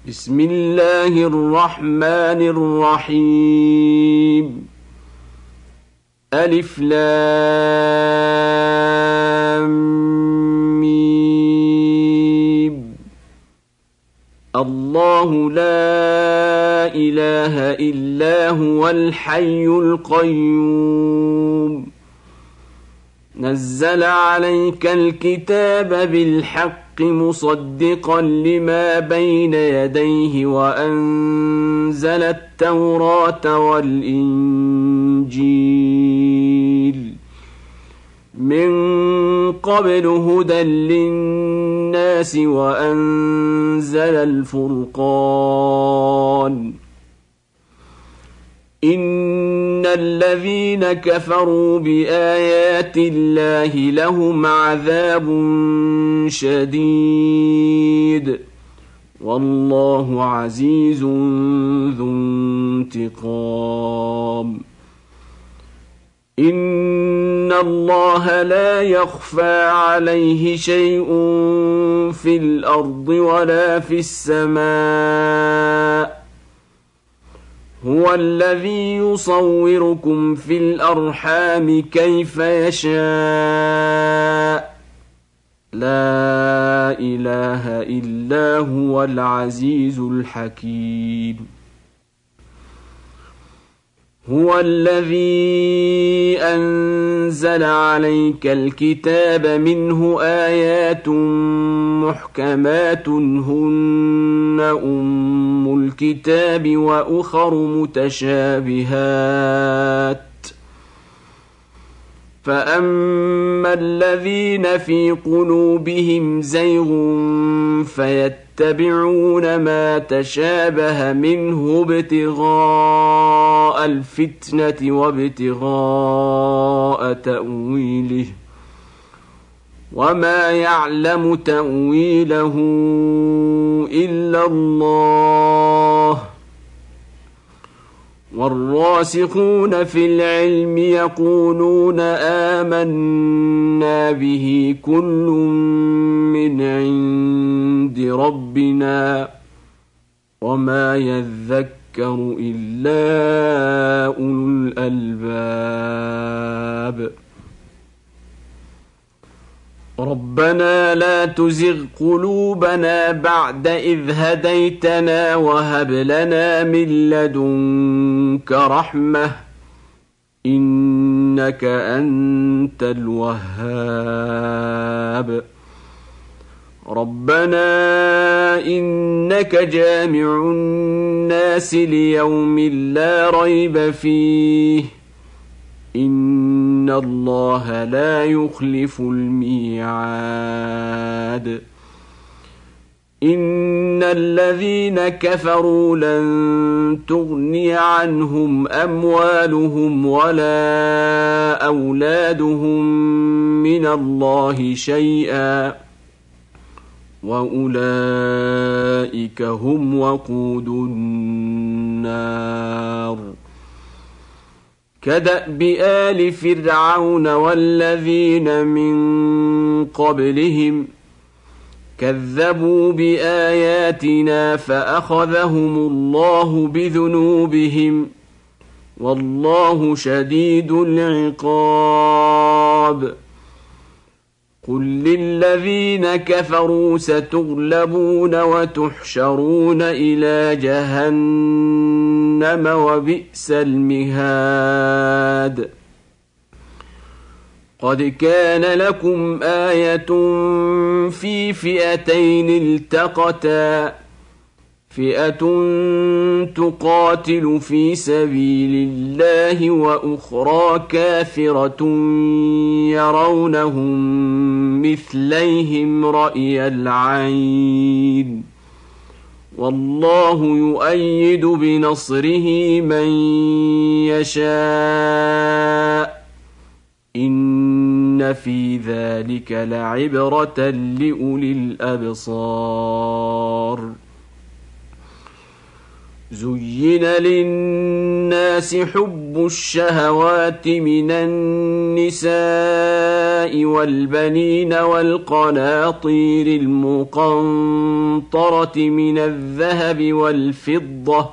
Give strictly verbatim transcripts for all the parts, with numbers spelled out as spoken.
بسم الله الرحمن الرحيم. ألف لام ميم. الله لا إله إلا هو الحي القيوم نزل عليك الكتاب بالحق مصدقا لما بين يديه وأنزل التوراة والإنجيل من قبل هدى للناس وأنزل الفرقان إن الذين كفروا بآيات الله لهم عذاب شديد والله عزيز ذو انتقام. إن الله لا يخفى عليه شيء في الأرض ولا في السماء هو الذي يصوركم في الأرحام كيف يشاء لا إله إلا هو العزيز الحكيم. هو الذي أنزل عليك الكتاب منه آيات محكمات هن أم الكتاب وأخر متشابهات فأما الذين في قلوبهم زيغ فيتبعون ما تشابه منه ابتغاء الفتنة وابتغاء تأويله وما يعلم تأويله إلا الله والراسخون في العلم يقولون آمنا به كل من عند ربنا وما يذكر إلا أولو الألباب. ربنا لا تزغ قلوبنا بعد إذ هديتنا وهب لنا من لدنك رحمة إنك أنت الوهاب. ربنا إنك جامع الناس ليوم لا ريب فيه إن الله لا يخلف الميعاد. إن الذين كفروا لن تغني عنهم أموالهم ولا أولادهم من الله شيئا وأولئك هم وقود النار. كدأب آل فرعون والذين من قبلهم كذبوا بآياتنا فأخذهم الله بذنوبهم والله شديد العقاب. قل للذين كفروا ستغلبون وتحشرون إلى جهنم وبئس المهاد. قد كان لكم آية في فئتين التقتا فئة تقاتل في سبيل الله وأخرى كافرة يرونهم مثليهم رأي العين والله يؤيد بنصره من يشاء إن في ذلك لعبرة لأولي الأبصار. زين للناس الناس حب الشهوات من النساء والبنين والقناطير المقنطرة من الذهب والفضة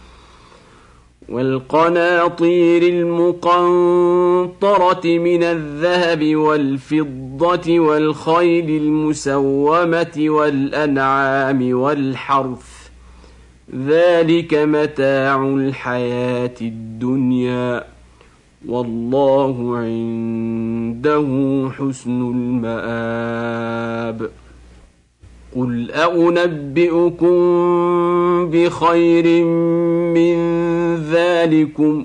والقناطير المقنطرة من الذهب والفضة والخيل المسومة والأنعام والحرث ذلك متاع الحياة الدنيا والله عنده حسن المآب قل أنبئكم بخير من ذلكم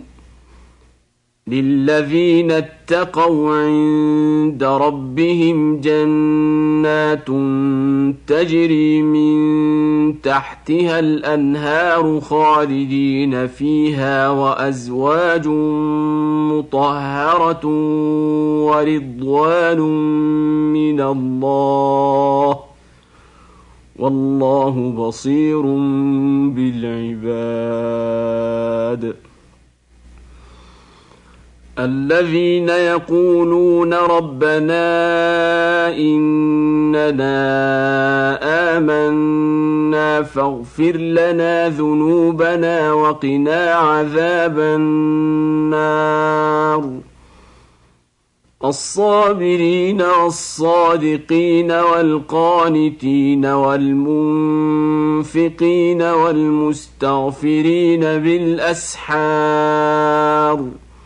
للذين اتقوا عند ربهم جنات تجري من تحتها الأنهار خالدين فيها وأزواج مطهرة ورضوان من الله والله بصير بالعباد الذين يقولون ربنا إننا آمنا فاغفر لنا ذنوبنا وقنا عذاب النار الصابرين والصادقين والقانتين والمنفقين والمستغفرين بالأسحار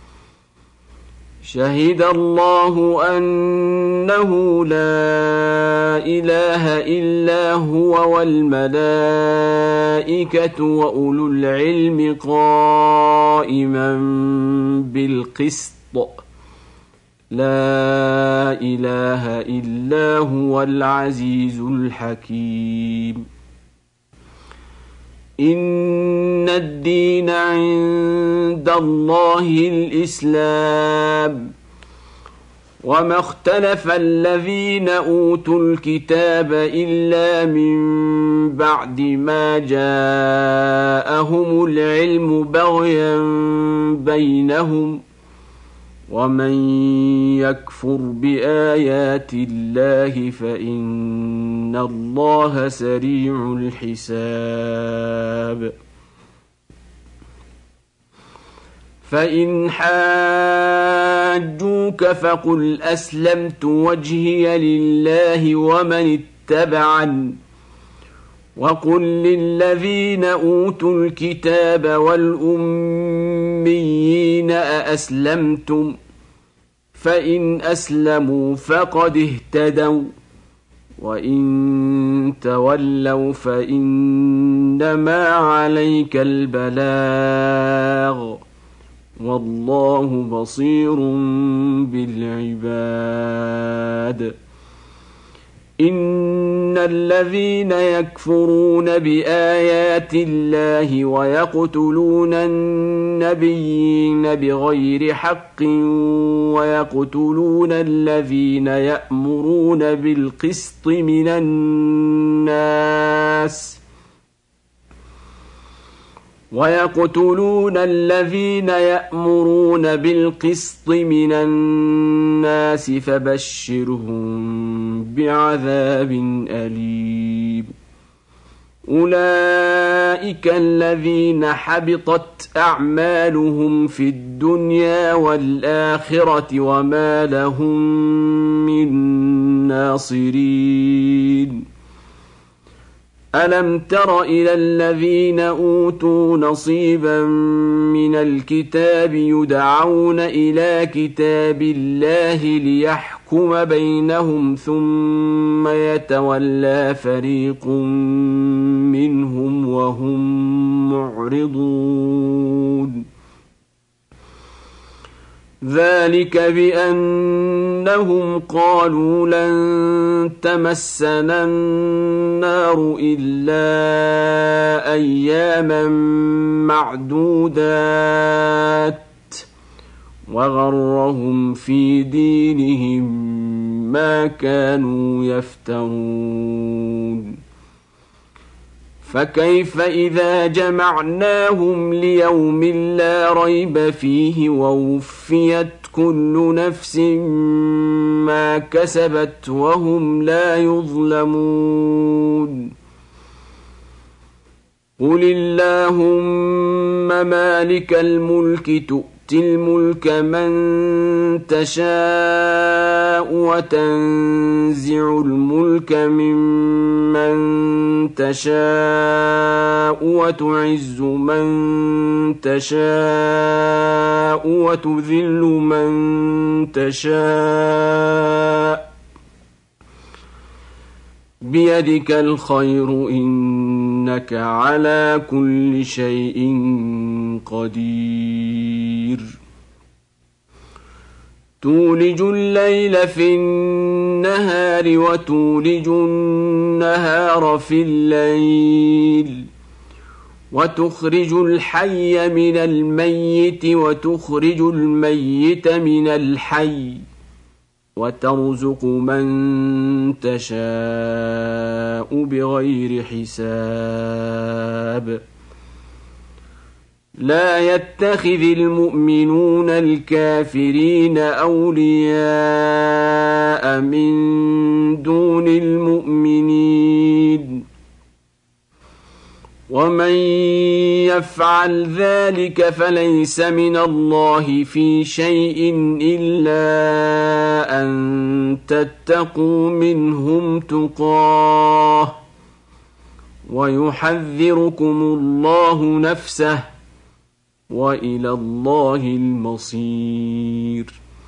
شهد الله أنه لا إله إلا هو والملائكة وأولو العلم قائما بالقسط لا إله إلا هو العزيز الحكيم إن الدين عند الله الإسلام وما اختلف الذين أوتوا الكتاب إلا من بعد ما جاءهم العلم بغيا بينهم ومن يكفر بآيات الله فإن الله سريع الحساب فإن حاجوك فقل أسلمت وجهي لله ومن اتبعني وقل للذين أوتوا الكتاب والأميين أأسلمتم فإن أسلموا فقد اهتدوا وإن تولوا فإنما عليك البلاغ والله بصير بالعباد إن الذين يكفرون بآيات الله ويقتلون النبيين بغير حق ويقتلون الذين يأمرون بالقسط من الناس ويقتلون الذين يأمرون بالقسط من الناس فبشرهم بعذاب أليم أولئك الذين حبطت أعمالهم في الدنيا والآخرة وما لهم من ناصرين ألم تر إلى الذين أوتوا نصيبا من الكتاب يدعون إلى كتاب الله ليحكم بينهم ثم يتولى فريق منهم وهم معرضون ذلك بأنهم قالوا لن تمسنا النار إلا أياما معدودات وغرهم في دينهم ما كانوا يفترون فكيف إذا جمعناهم ليوم لا ريب فيه ووفيت كل نفس ما كسبت وهم لا يظلمون قل اللهم مالك الملك تؤتي الملك من تشاء وتنزع الملك ممن تشاء وتعز من تشاء وتذل من تشاء بيدك الخير إنك على كل شيء قدير تولج الليل في النهار وتولج النهار في الليل وتخرج الحي من الميت وتخرج الميت من الحي وترزق من تشاء بغير حساب لا يتخذ المؤمنون الكافرين أولياء من دون المؤمنين ومن يفعل ذلك فليس من الله في شيء إلا أن تتقوا منهم تقاه ويحذركم الله نفسه وإلى الله المصير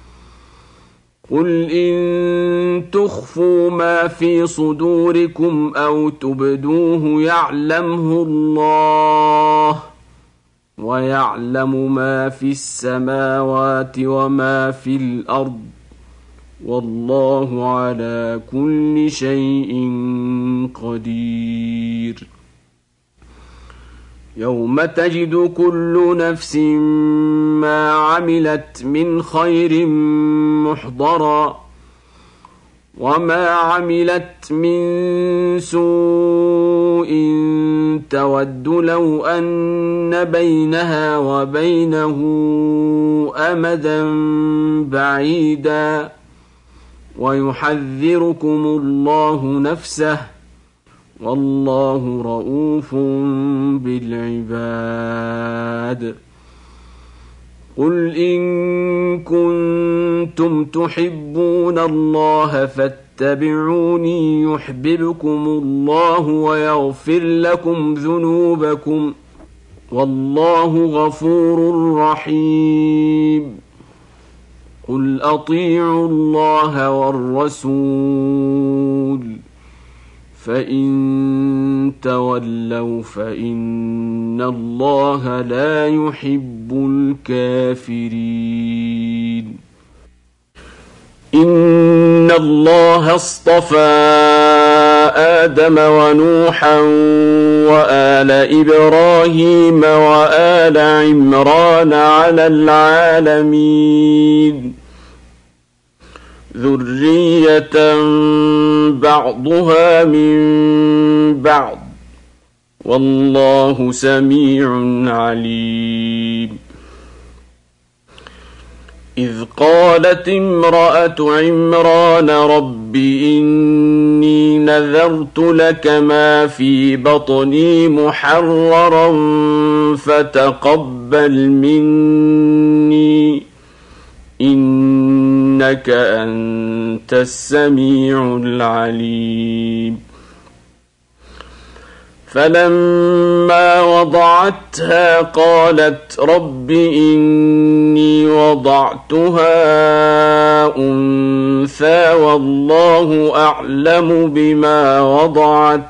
قل إن تخفوا ما في صدوركم أو تبدوه يعلمه الله ويعلم ما في السماوات وما في الأرض والله على كل شيء قدير يوم تجد كل نفس ما عملت من خير محضرا وما عملت من سوء تود لو أن بينها وبينه أمدا بعيدا ويحذركم الله نفسه والله رؤوف بالعباد قل إن كنتم تحبون الله فاتبعوني يحببكم الله ويغفر لكم ذنوبكم والله غفور رحيم قل أطيعوا الله والرسول فإن تولوا فإن الله لا يحب الكافرين إن الله اصطفى آدم ونوحا وآل إبراهيم وآل عمران على العالمين ذرية بعضها من بعض والله سميع عليم إذ قالت امرأة عمران رب إني نذرت لك ما في بطني محررا فتقبل مني إنك أنت السميع العليم فلما وضعتها قالت رب إني وضعتها أنثى والله أعلم بما وضعت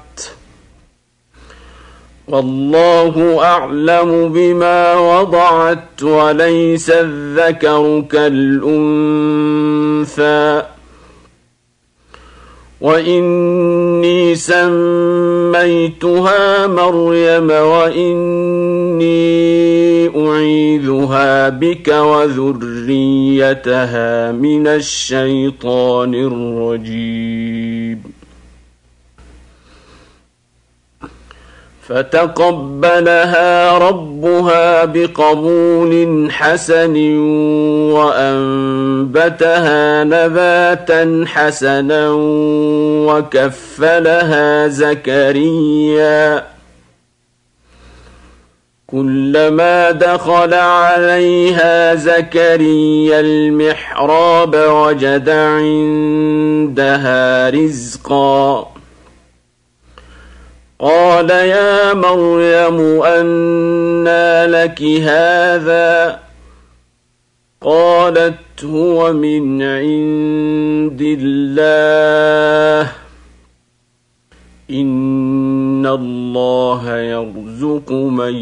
والله أعلم بما وضعت وليس الذكر كالأنثى وإني سميتها مريم وإني أعيذها بك وذريتها من الشيطان الرجيم فتقبلها ربها بقبول حسن وأنبتها نباتا حسنا وكفلها زكريا كلما دخل عليها زكريا المحراب وجد عندها رزقا قال يا مريم أنى لك هذا قالت هو من عند الله إن الله يرزق من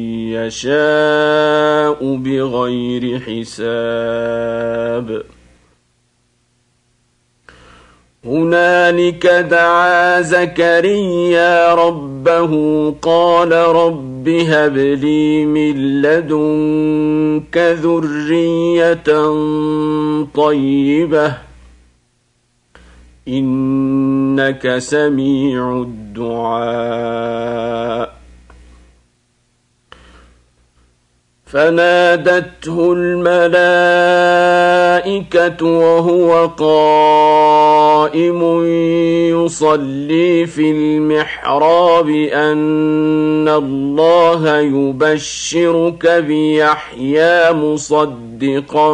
يشاء بغير حساب هنالك دعا زكريا ربه قال رب هب لي من لدنك ذرية طيبة إنك سميع الدعاء فنادته الملائكة وهو قائم يصلي في المحراب أن الله يبشرك بيحيى مصدقا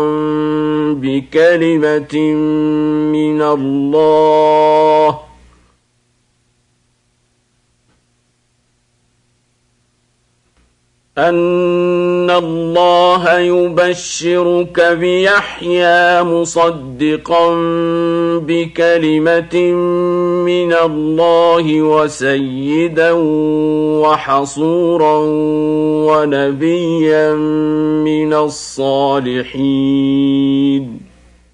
بكلمة من الله أن الله يبشرك بيحيى مصدقا بكلمة من الله وسيدا وحصورا ونبيا من الصالحين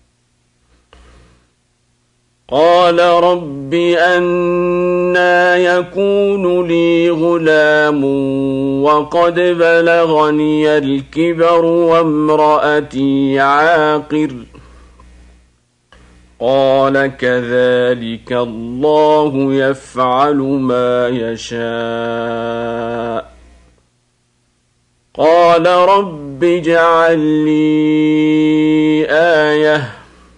قال رب أنى يكون لي غلام وقد بلغني الكبر وامرأتي عاقر قال كذلك الله يفعل ما يشاء قال رب اجعل لي آية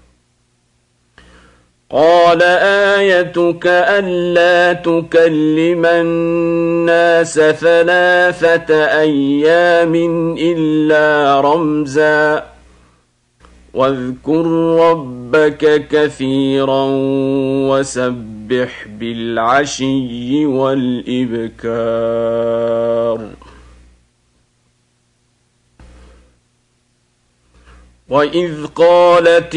قال آيتك ألا تكلم الناس ثلاثة أيام إلا رمزا واذكر ربك كثيرا وسبح بالعشي والإبكار وإذ قالت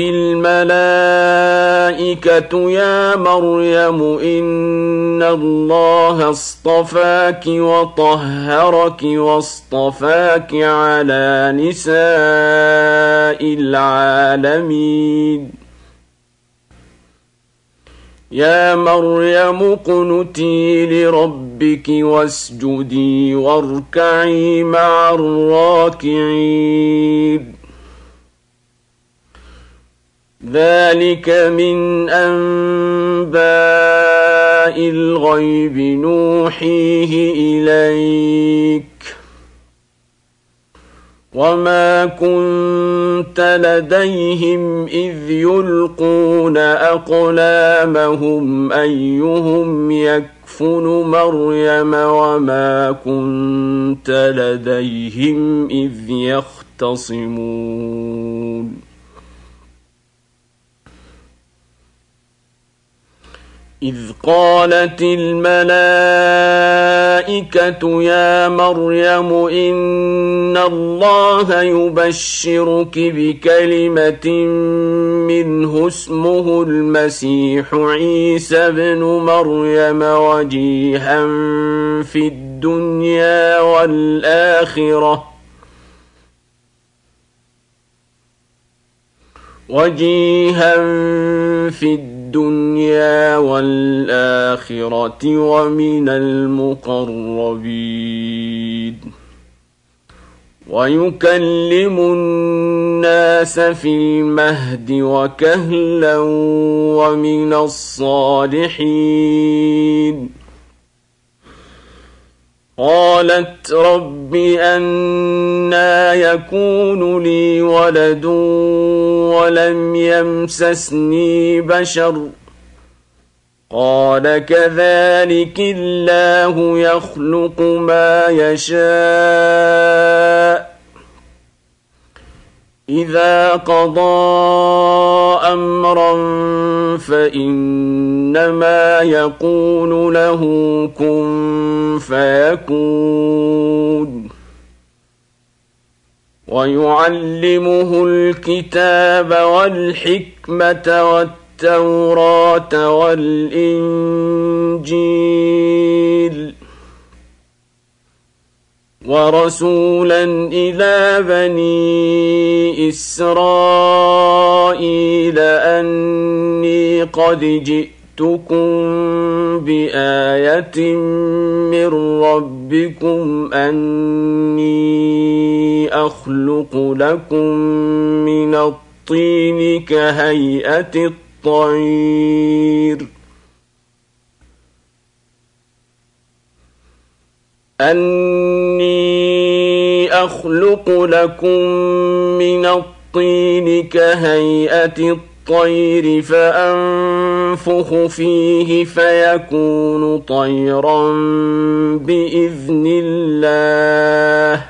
الملائكة يا مريم إن الله اصطفاك وطهرك واصطفاك على نساء العالمين يا مريم اقنتي لربك واسجدي واركعي مع الراكعين ذلك من أنباء الغيب نوحيه إليك وما كنت لديهم إذ يلقون أقلامهم أيهم يكفل مريم وما كنت لديهم إذ يختصمون إذ قالت الملائكة يا مريم إن الله يبشرك بكلمة منه اسمه المسيح عيسى ابن مريم وجيها في الدنيا والآخرة وجيها في الدنيا الدنيا والآخرة ومن المقربين ويكلم الناس في المهد وكهلا ومن الصالحين قالت رب أنى يكون لي ولد ولم يمسسني بشر قال كذلك الله يخلق ما يشاء إذا قضى أمرا فإنما يقول له كن فيكون ويعلمه الكتاب والحكمة والتوراة والإنجيل ورسولا إلى بني إسرائيل أني قد جئتكم بآية من ربكم أني أخلق لكم من الطين كهيئة الطير أني أخلق لكم من الطين كهيئة الطير فأنفخ فيه فيكون طيرا بإذن الله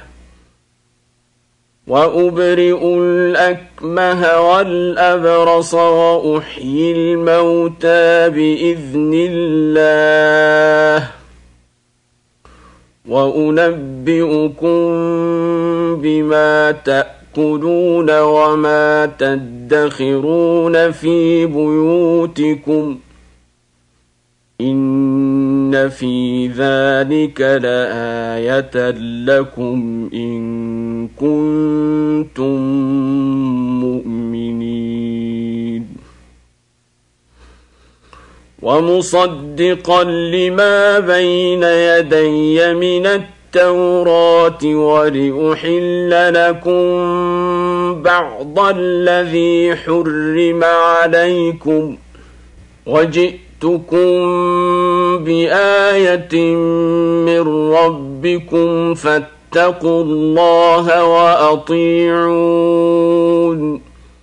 وأبرئ الأكمه والأبرص وأحيي الموتى بإذن الله وأنبئكم بما تأكلون وما تدخرون في بيوتكم إن في ذلك لآية لكم إن كنتم مؤمنين ومصدقا لما بين يدي من التوراة ولأحل لكم بعض الذي حرم عليكم وجئتكم بآية من ربكم فاتقوا الله وأطيعون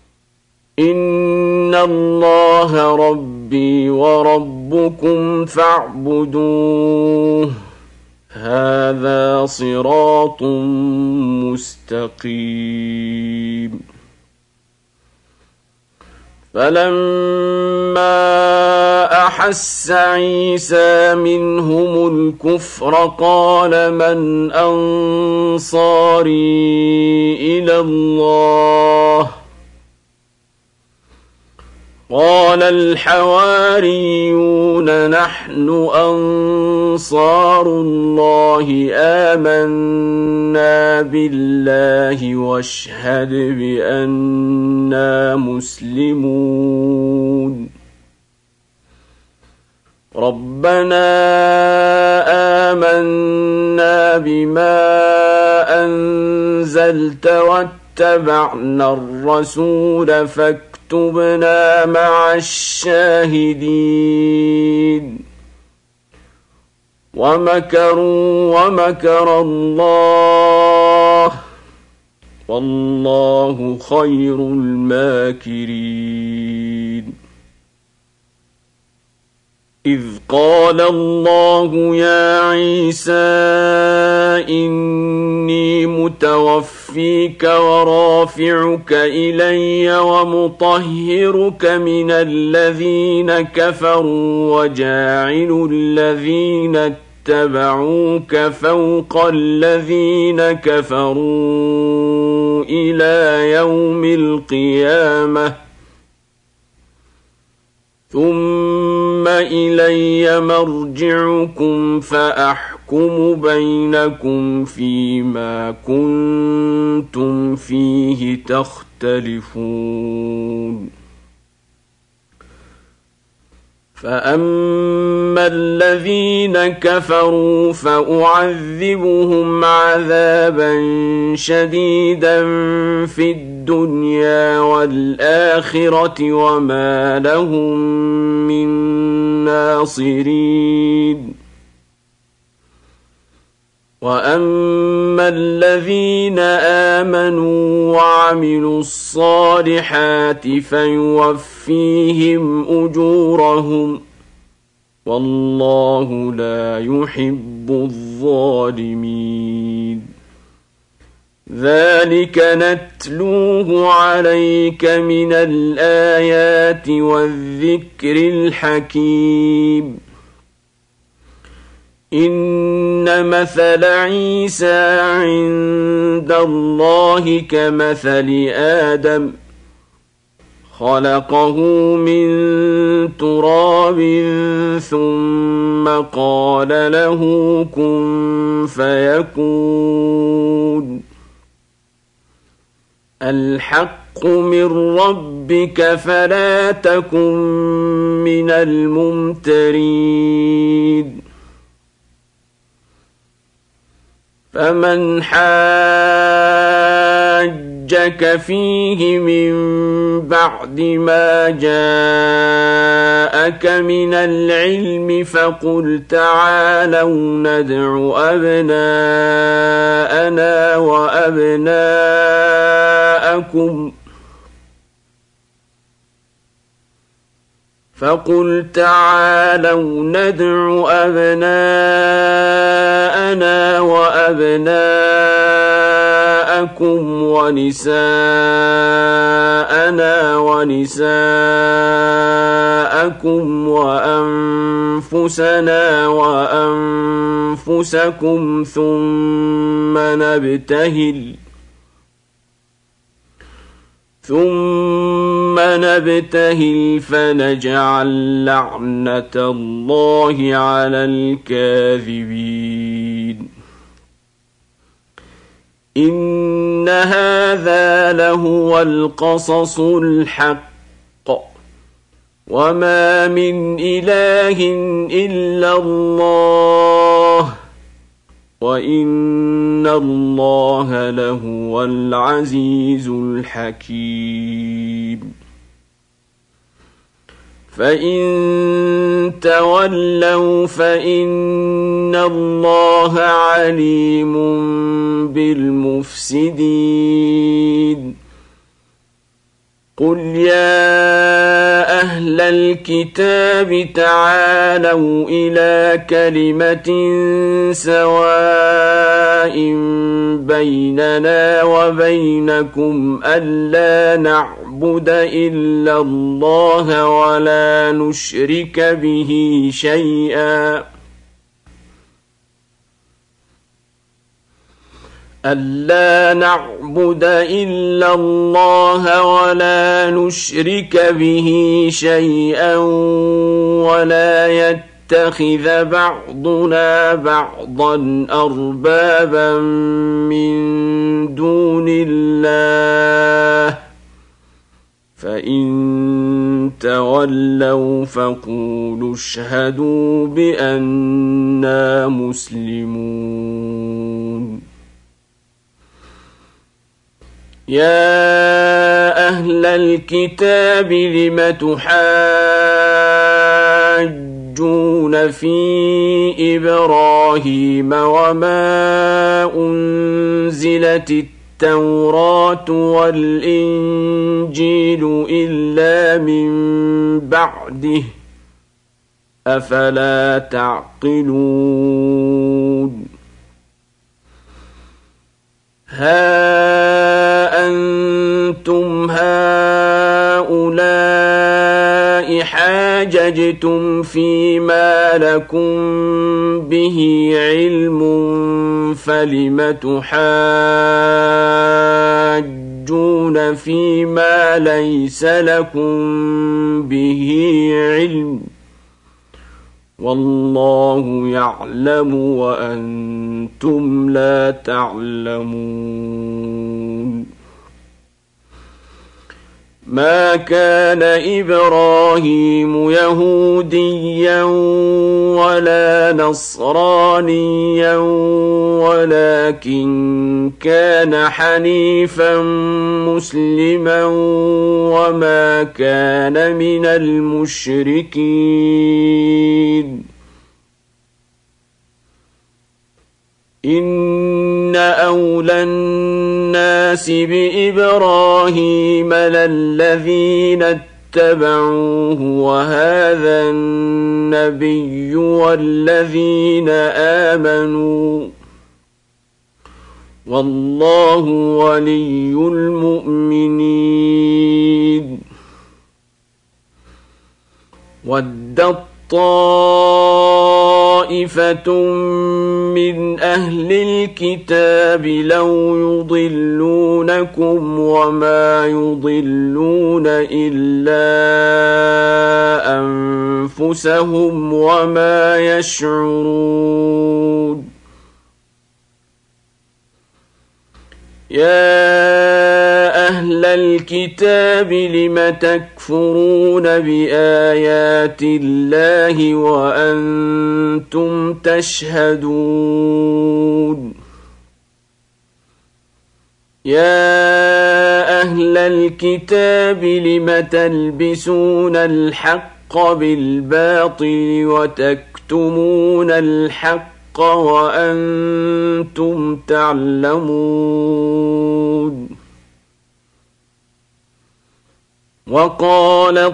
إن الله ربي وربكم فاعبدوه هذا صراط مستقيم فلما أحس عيسى منهم الكفر قال من أنصاري إلى الله قال الحواريون نحن أنصار الله آمنا بالله واشهد بأننا مسلمون ربنا آمنا بما أنزلت واتبعنا الرسول فاكتبنا اكتبنا مع الشاهدين ومكروا ومكر الله والله خير الماكرين إذ قال الله يا عيسى إني متوفيك ورافعك إلي ومطهرك من الذين كفروا وجاعل الذين اتبعوك فوق الذين كفروا إلى يوم القيامة ثم إلي مرجعكم فأحكم بينكم فيما كنتم فيه تختلفون فأما الذين كفروا فأعذبهم عذابا شديدا في الدنيا والآخرة وما لهم من ناصرين وأما الذين آمنوا وعملوا الصالحات فيوفيهم أجورهم والله لا يحب الظالمين. ذلك نتلوه عليك من الآيات والذكر الحكيم. إن مثل عيسى عند الله كمثل آدم خلقه من تراب ثم قال له كن فيكون. الحق من ربك فلا تكن من الممترين. فمن حاجك فيه من بعد ما جاءك من العلم فقل تعالوا ندع أبناءنا وأبناءكم فقل تعالوا ندع أبناءنا وأبناءكم ونساءنا ونساءكم وأنفسنا وأنفسكم ثم نبتهل ثم نبتهل فنجعل لعنة الله على الكاذبين. إن هذا لهو القصص الحق وما من إله إلا الله وإن الله لهو العزيز الحكيم. فإن تولوا فإن الله عليم بالمفسدين. قل يا أهل الكتاب تعالوا إلى كلمة سواء بيننا وبينكم ألا نعبد إلا الله ولا نشرك به شيئا ألا نعبد إلا الله ولا نشرك به شيئا ولا يتخذ بعضنا بعضا أربابا من دون الله فإن تولوا فقولوا اشهدوا بأننا مسلمون. يا أهل الكتاب لم تحاجون في إبراهيم وما أنزلت التوراة والإنجيل إلا من بعده أفلا تعقلون. ها أنتم هؤلاء حاججتم فيما لكم به علم فلم تحاجون فيما ليس لكم به علم والله يعلم وأنتم لا تعلمون. ما كان إبراهيم يهوديا ولا نصرانيا ولكن كان حنيفا مسلما وما كان من المشركين. إن أولى الناس بإبراهيم للذين اتبعوه وهذا النبي والذين آمنوا والله ولي المؤمنين. ودت طائفة من أهل الكتاب لو يضلونكم وما يضلون إلا أنفسهم وما يشعرون. يا أهل الكتاب لم تكفرون بآيات الله وأنتم تشهدون. يا أهل الكتاب لم تلبسون الحق بالباطل وتكتمون الحق وأنتم تعلمون. وقالت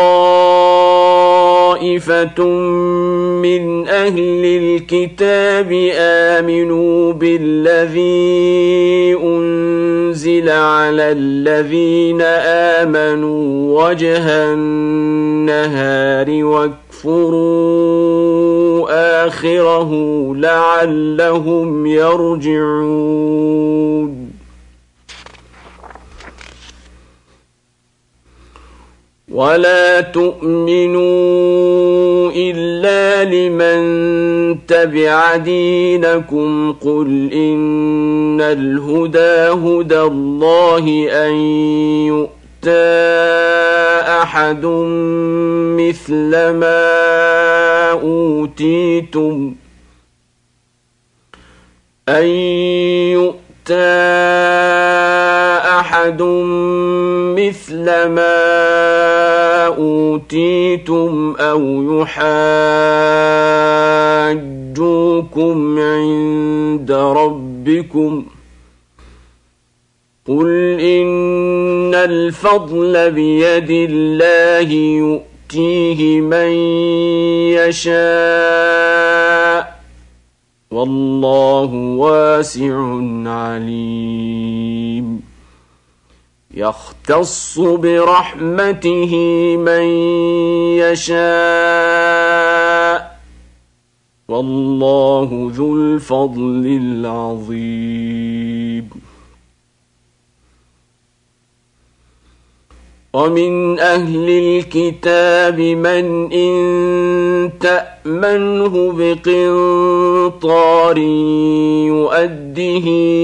طائفة من أهل الكتاب آمنوا بالذي أنزل على الذين آمنوا وجه النهار واكفروا آخره لعلهم يرجعون. ولا تؤمنوا إلا لمن تبع دينكم قل إن الهدى هدى الله أن يؤتى أحد مثل ما أوتيتم أن يؤتى أحد مثل ما أوتيتم أو يحاجوكم عند ربكم قل إن الفضل بيد الله يؤتيه من يشاء والله واسع عليم. يختص برحمته من يشاء والله ذو الفضل العظيم. ومن أهل الكتاب من إن تأمنه بقنطار يؤده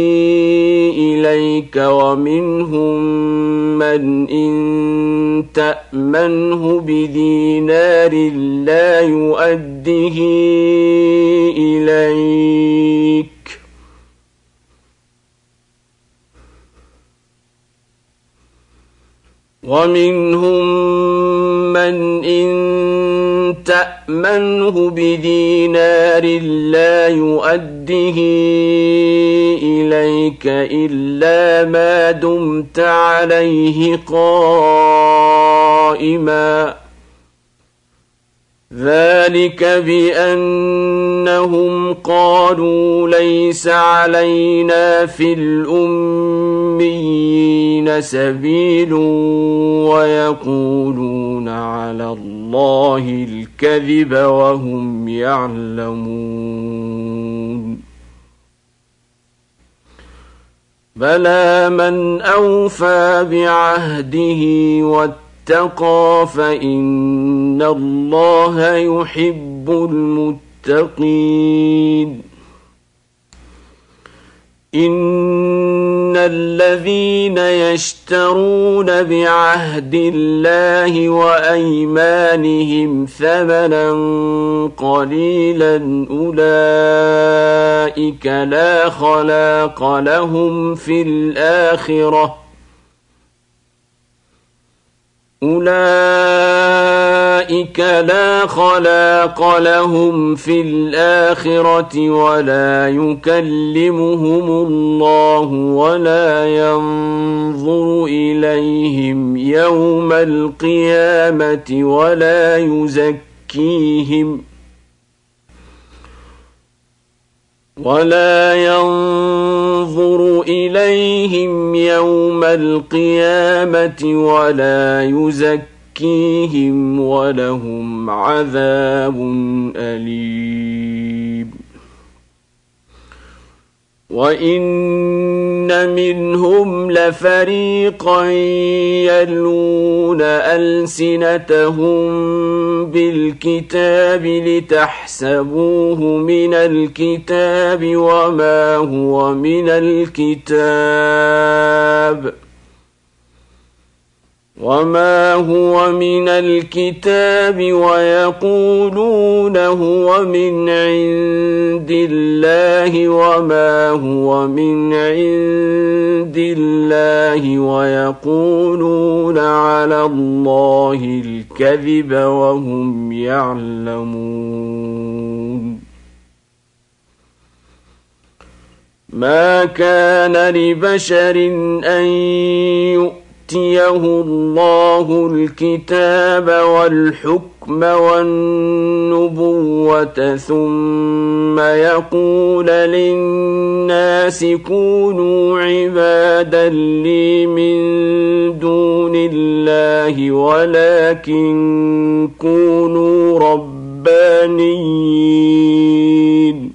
إليك ومنهم من إن تأمنه بدينار لا يؤده إليك ومنهم من إن تأمنه بدينار لا يؤده إليك إلا ما دمت عليه قائما ذلك بأنهم قالوا ليس علينا في الأميين سبيل ويقولون على الله الكذب وهم يعلمون. بلى من أوفى بعهده واتقى فإن الله يحب المتقين. إن الذين يشترون بعهد الله وأيمانهم ثمنا قليلا أولئك لا خلاق لهم في الآخرة أولئك أولئك لا خلاق لهم في الآخرة ولا يكلمهم الله ولا ينظر إليهم يوم القيامة ولا يزكيهم ولا ينظر إليهم يوم القيامة ولا يزكيهم ولهم عذاب أليم. وإن منهم لفريقا يلوون ألسنتهم بالكتاب لتحسبوه من الكتاب وما هو من الكتاب وما هو من الكتاب ويقولون هو من عند الله وما هو من عند الله ويقولون على الله الكذب وهم يعلمون. ما كان لبشر أن يؤمن يؤتيه الله الكتاب والحكم والنبوة ثم يقول للناس كونوا عبادا لي من دون الله ولكن كونوا ربانيين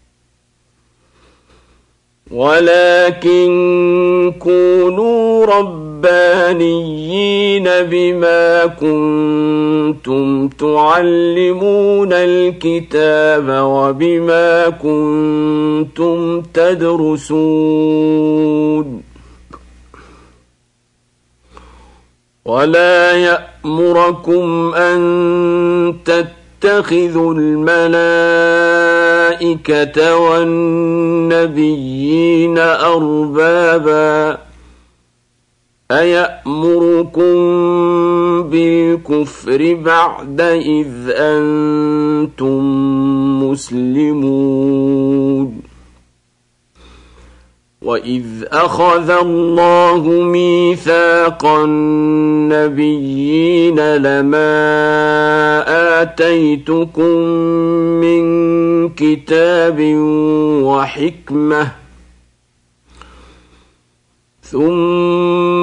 ولكن كونوا ربانيين ربانيين بما كنتم تعلمون الكتاب وبما كنتم تدرسون. ولا يأمركم أن تتخذوا الملائكة والنبيين أربابا أيأمركم بالكفر بعد إذ أنتم مسلمون. وإذ أخذ الله ميثاق النبيين لما آتيتكم من كتاب وحكمة ثم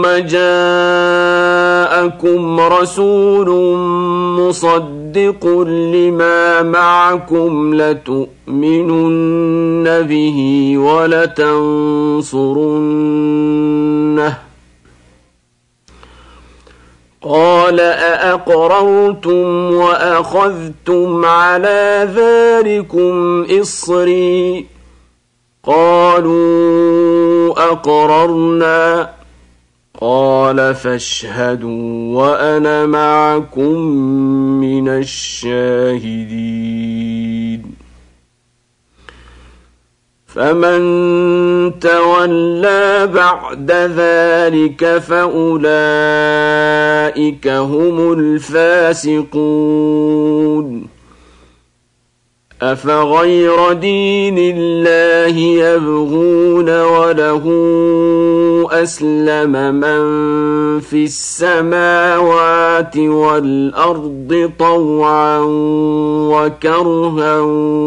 جاءكم رسول مصدق لما معكم لتؤمنن به ولتنصرنه قال أأقررتم وأخذتم على ذلكم إصري قالوا أقررنا قال فاشهدوا وأنا معكم من الشاهدين. فمن تولى بعد ذلك فأولئك هم الفاسقون. أفغير دين الله يبغون وله أسلم من في السماوات والأرض طوعا وكرها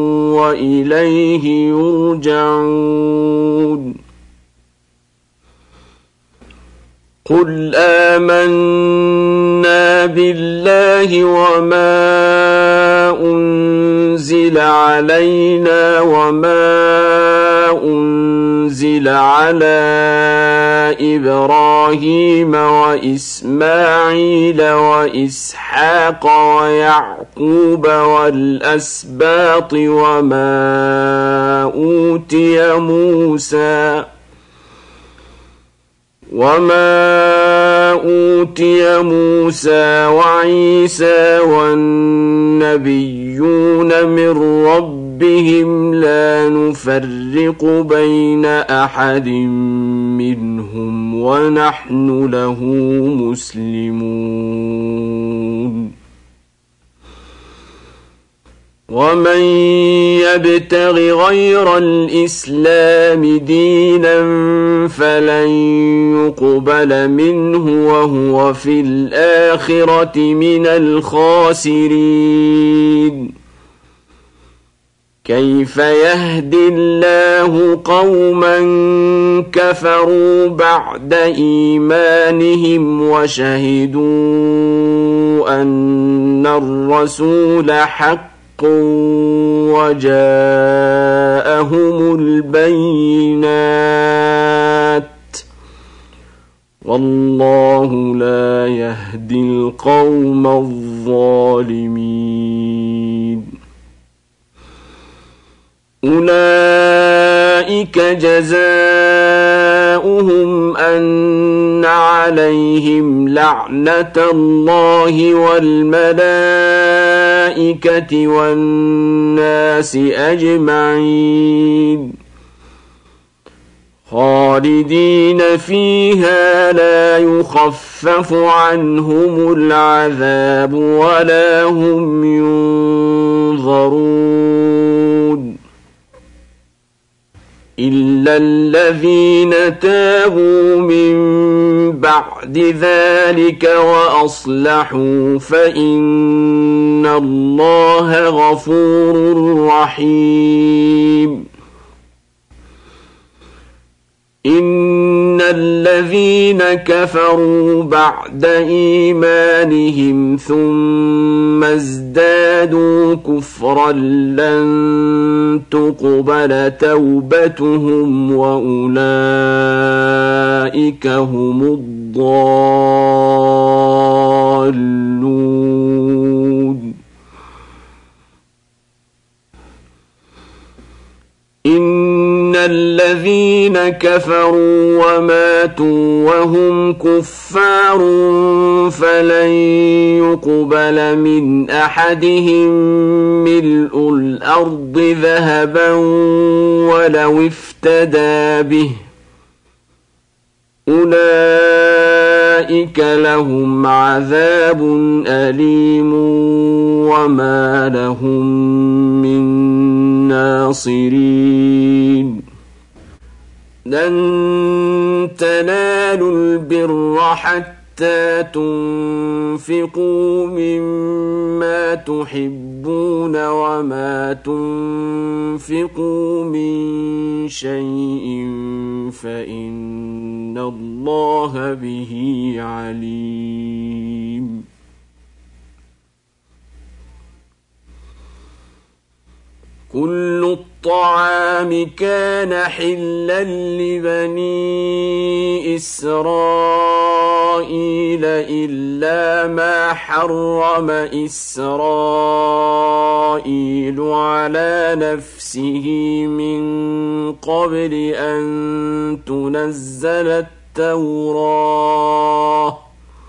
وإليه يرجعون. قل آمنا بالله وما أنزل علينا وما أنزل على إبراهيم وإسماعيل وإسحاق ويعقوب والأسباط وما أوتي موسى وما أوتي موسى وعيسى والنبيون من ربهم لا نفرق بين أحد منهم ونحن له مسلمون. ومن يبتغ غير الإسلام دينا فلن يقبل منه وهو في الآخرة من الخاسرين. كيف يهدي الله قوما كفروا بعد إيمانهم وشهدوا أن الرسول حق وجاءهم البينات والله لا يهدي القوم الظالمين. أولئك جزاؤهم أن عليهم لعنة الله والملائكة والناس أجمعين خالدين فيها لا يخفف عنهم العذاب ولا هم ينظرون إلا الذين تابوا من بعد ذلك وأصلحوا فإن الله غفور رحيم. إن الذين كفروا بعد إيمانهم ثم ازدادوا كفرا لن تقبل توبتهم وأولئك هم الضالون. إن الذين كفروا وماتوا وهم كفار فلن يقبل من أحدهم ملء الأرض ذهبا ولو افتدى به أولئك لهم عذاب أليم وما لهم من ناصرين. لن تنالوا البر حتى تنفقوا مما تحبون وما تنفقوا من شيء فإن الله به عليم. كل الطعام كان حلا لبني إسرائيل إلا ما حرم إسرائيل على نفسه من قبل أن تنزل التوراة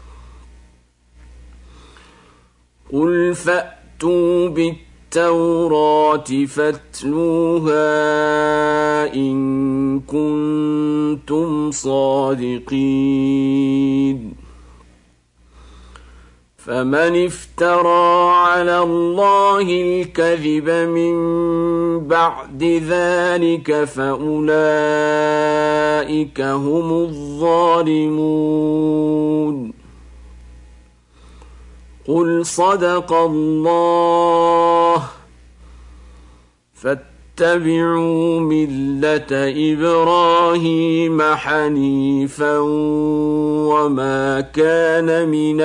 قل فأتوا بالتوراة التوراة فاتلوها إن كنتم صادقين. فمن افترى على الله الكذب من بعد ذلك فأولئك هم الظالمون. قل صدق الله فاتبعوا ملة إبراهيم حنيفا وما كان من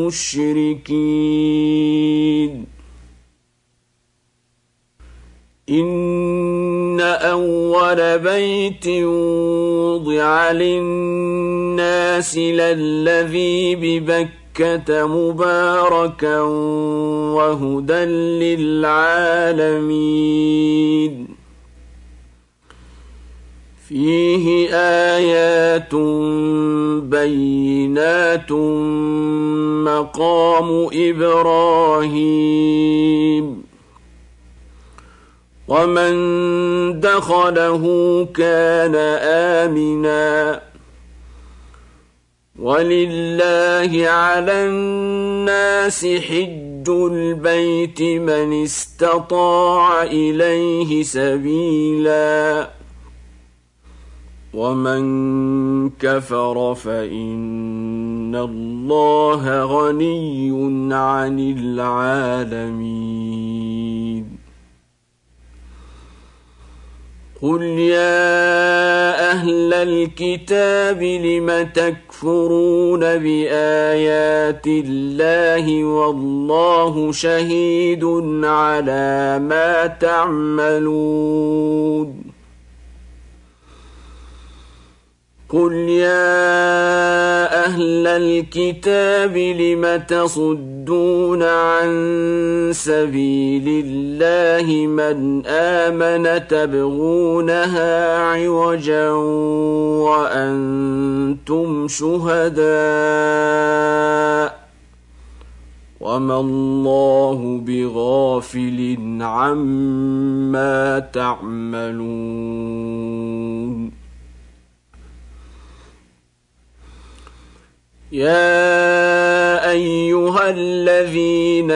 المشركين. إن أول بيت وضع للناس للذي ببكة مباركا وهدى للعالمين فيه آيات بينات مقام إبراهيم ومن دخله كان آمنا ولله على الناس حج حج البيت من استطاع إليه سبيلا ومن كفر فإن الله غني عن العالمين قل يا أهل الكتاب لم تكفرون بآيات الله والله شهيد على ما تعملون قل يا أهل الكتاب لم تصدون عن سبيل الله من آمن تبغونها عوجا وأنتم شهداء وما الله بغافل عما تعملون يا أيها الذين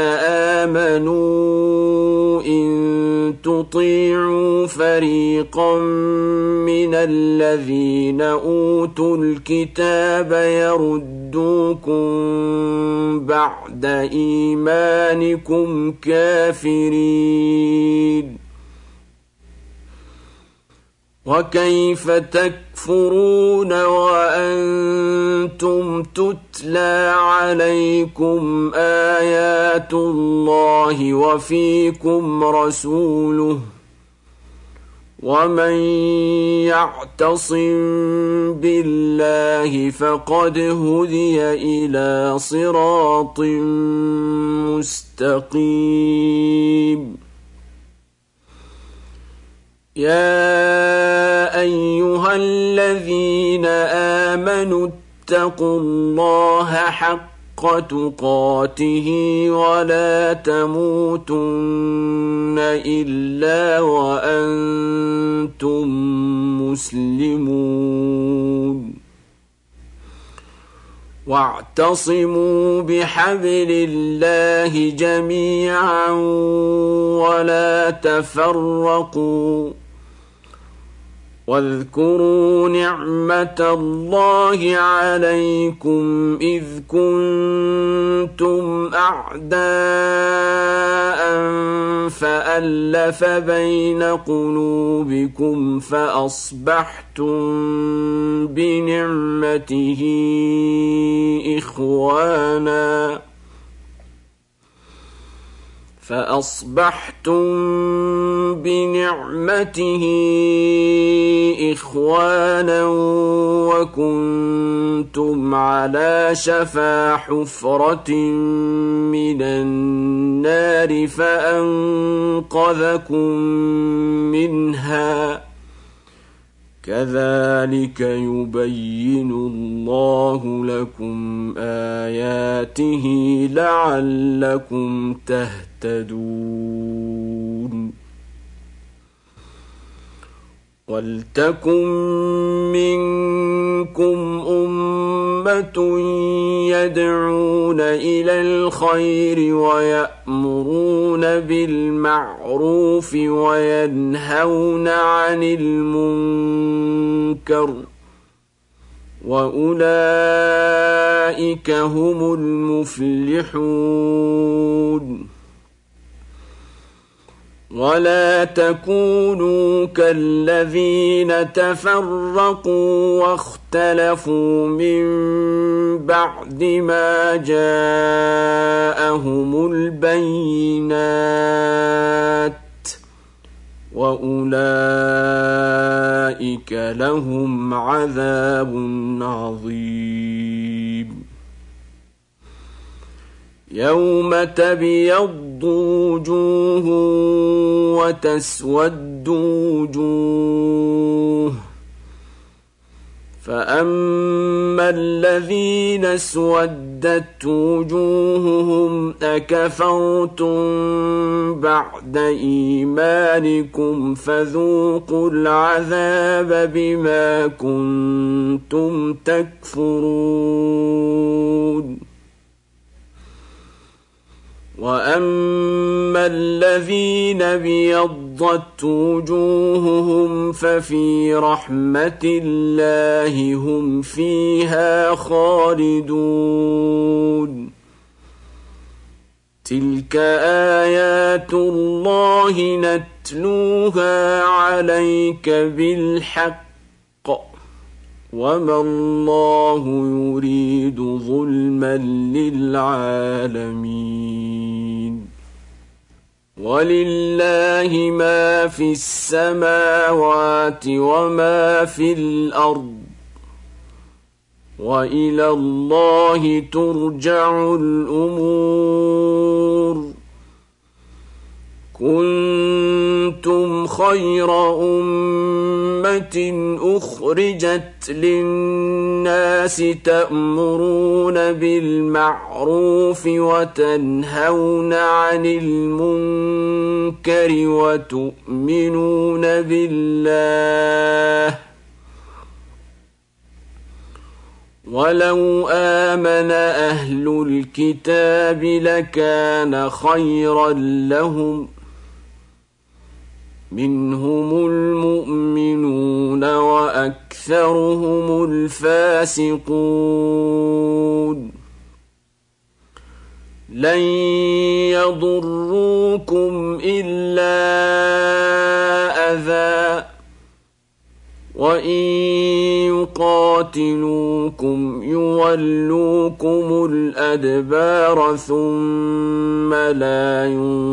آمنوا إن تطيعوا فريقا من الذين أوتوا الكتاب يردوكم بعد إيمانكم كافرين وكيف تكفرون وأنتم تتلى عليكم آيات الله وفيكم رسوله ومن يعتصم بالله فقد هدي إلى صراط مستقيم يا أيها الذين آمنوا اتقوا الله حق تقاته ولا تموتن إلا وأنتم مسلمون واعتصموا بحبل الله جميعا ولا تفرقوا واذكروا نعمة الله عليكم إذ كنتم أعداء فألف بين قلوبكم فأصبحتم بنعمته إخوانا فأصبحتم بنعمته إخوانا وكنتم على شفا حفرة من النار فأنقذكم منها كذلك يبين الله لكم آياته لعلكم تهتدون ولتكن منكم أمة يدعون إلى الخير ويأمرون بالمعروف وينهون عن المنكر وأولئك هم المفلحون ولا تكونوا كالذين تفرقوا واختلفوا من بعد ما جاءهم البينات وأولئك لهم عذاب عظيم يوم تبيض وجوه وتسود وجوه فأما الذين اسودت وجوههم أكفرتم بعد إيمانكم فذوقوا العذاب بما كنتم تكفرون وأما الذين ابيضت وجوههم ففي رحمة الله هم فيها خالدون تلك آيات الله نتلوها عليك بالحق وما الله يريد ظلما للعالمين ولله ما في السماوات وما في الأرض وإلى الله ترجع الأمور كنتم خير أمة أخرجت للناس تأمرون بالمعروف وتنهون عن المنكر وتؤمنون بالله ولو آمن أهل الكتاب لكان خيرا لهم منهم المؤمنون وأكثرهم الفاسقون لن يضروكم إلا أذى وإن يقاتلوكم يولوكم الأدبار ثم لا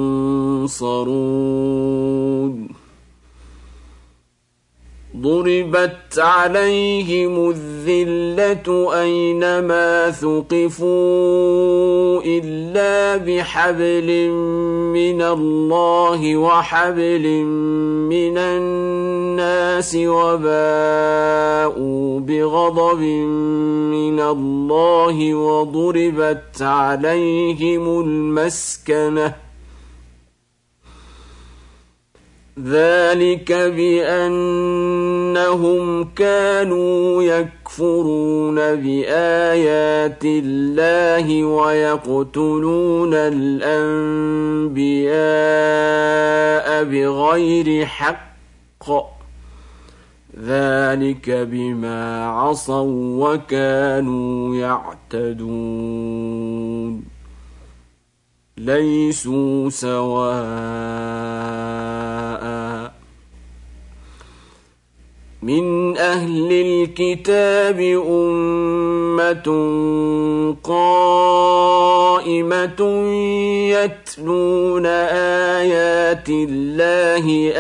ينصرون ضربت عليهم الذلة أينما ثقفوا إلا بحبل من الله وحبل من الناس وباءوا بغضب من الله وضربت عليهم المسكنة ذلك بأنهم كانوا يكفرون بآيات الله ويقتلون الأنبياء بغير حق ذلك بما عصوا وكانوا يعتدون ليسوا سواء من أهل الكتاب أمة قائمة يتلون آيات الله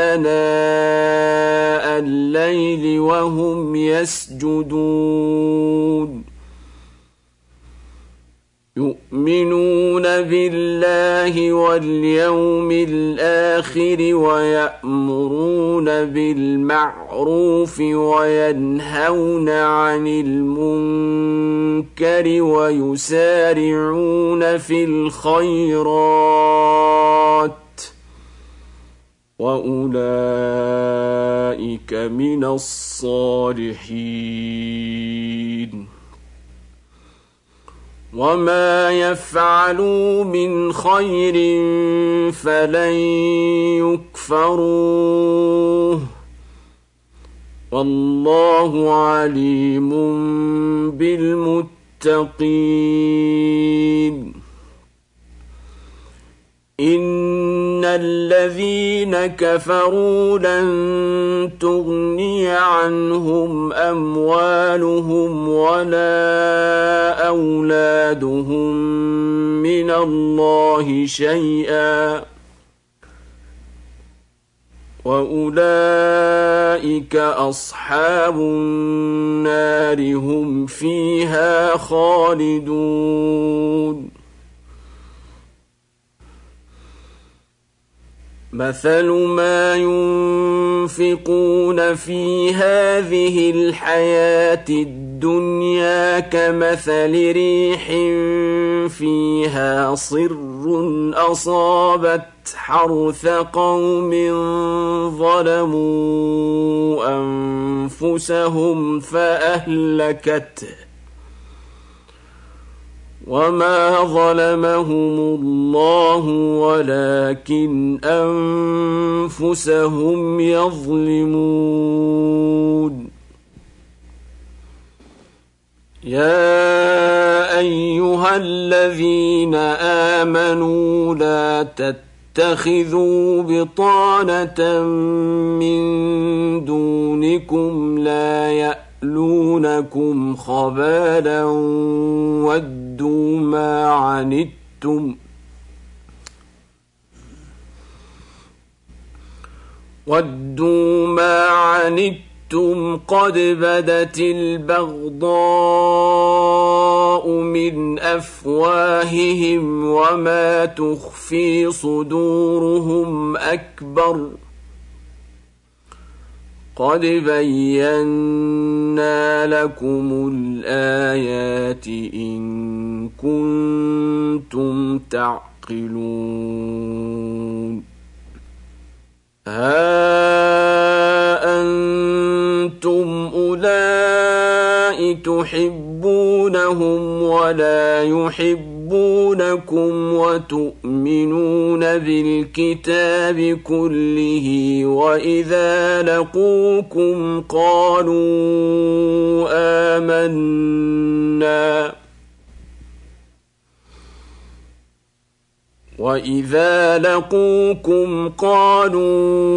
آناء الليل وهم يسجدون يؤمنون بالله واليوم الآخر ويأمرون بالمعروف وينهون عن المنكر ويسارعون في الخيرات وأولئك من الصالحين وما يفعلوا من خير فلن يكفروه والله عليم بالمتقين إن الذين كفروا لن تغني عنهم أموالهم ولا أولادهم من الله شيئا وأولئك أصحاب النار هم فيها خالدون مثل ما ينفقون في هذه الحياة الدنيا كمثل ريح فيها صر أصابت حرث قوم ظلموا أنفسهم فأهلكته وما ظلمهم الله ولكن أنفسهم يظلمون. يا أيها الذين آمنوا لا تتخذوا بطانة من دونكم لا يألونكم خبالا ودوا ما عنتم ودوا ما عنتم قد بدت البغضاء من أفواههم وما تخفي صدورهم أكبر قد بينا لكم الآيات إن كنتم تعقلون. ها أنتم أولئك تحبونهم ولا يحبونكم وتؤمنون بالكتاب كله وإذا لقوكم قالوا آمنا وإذا لقوكم قالوا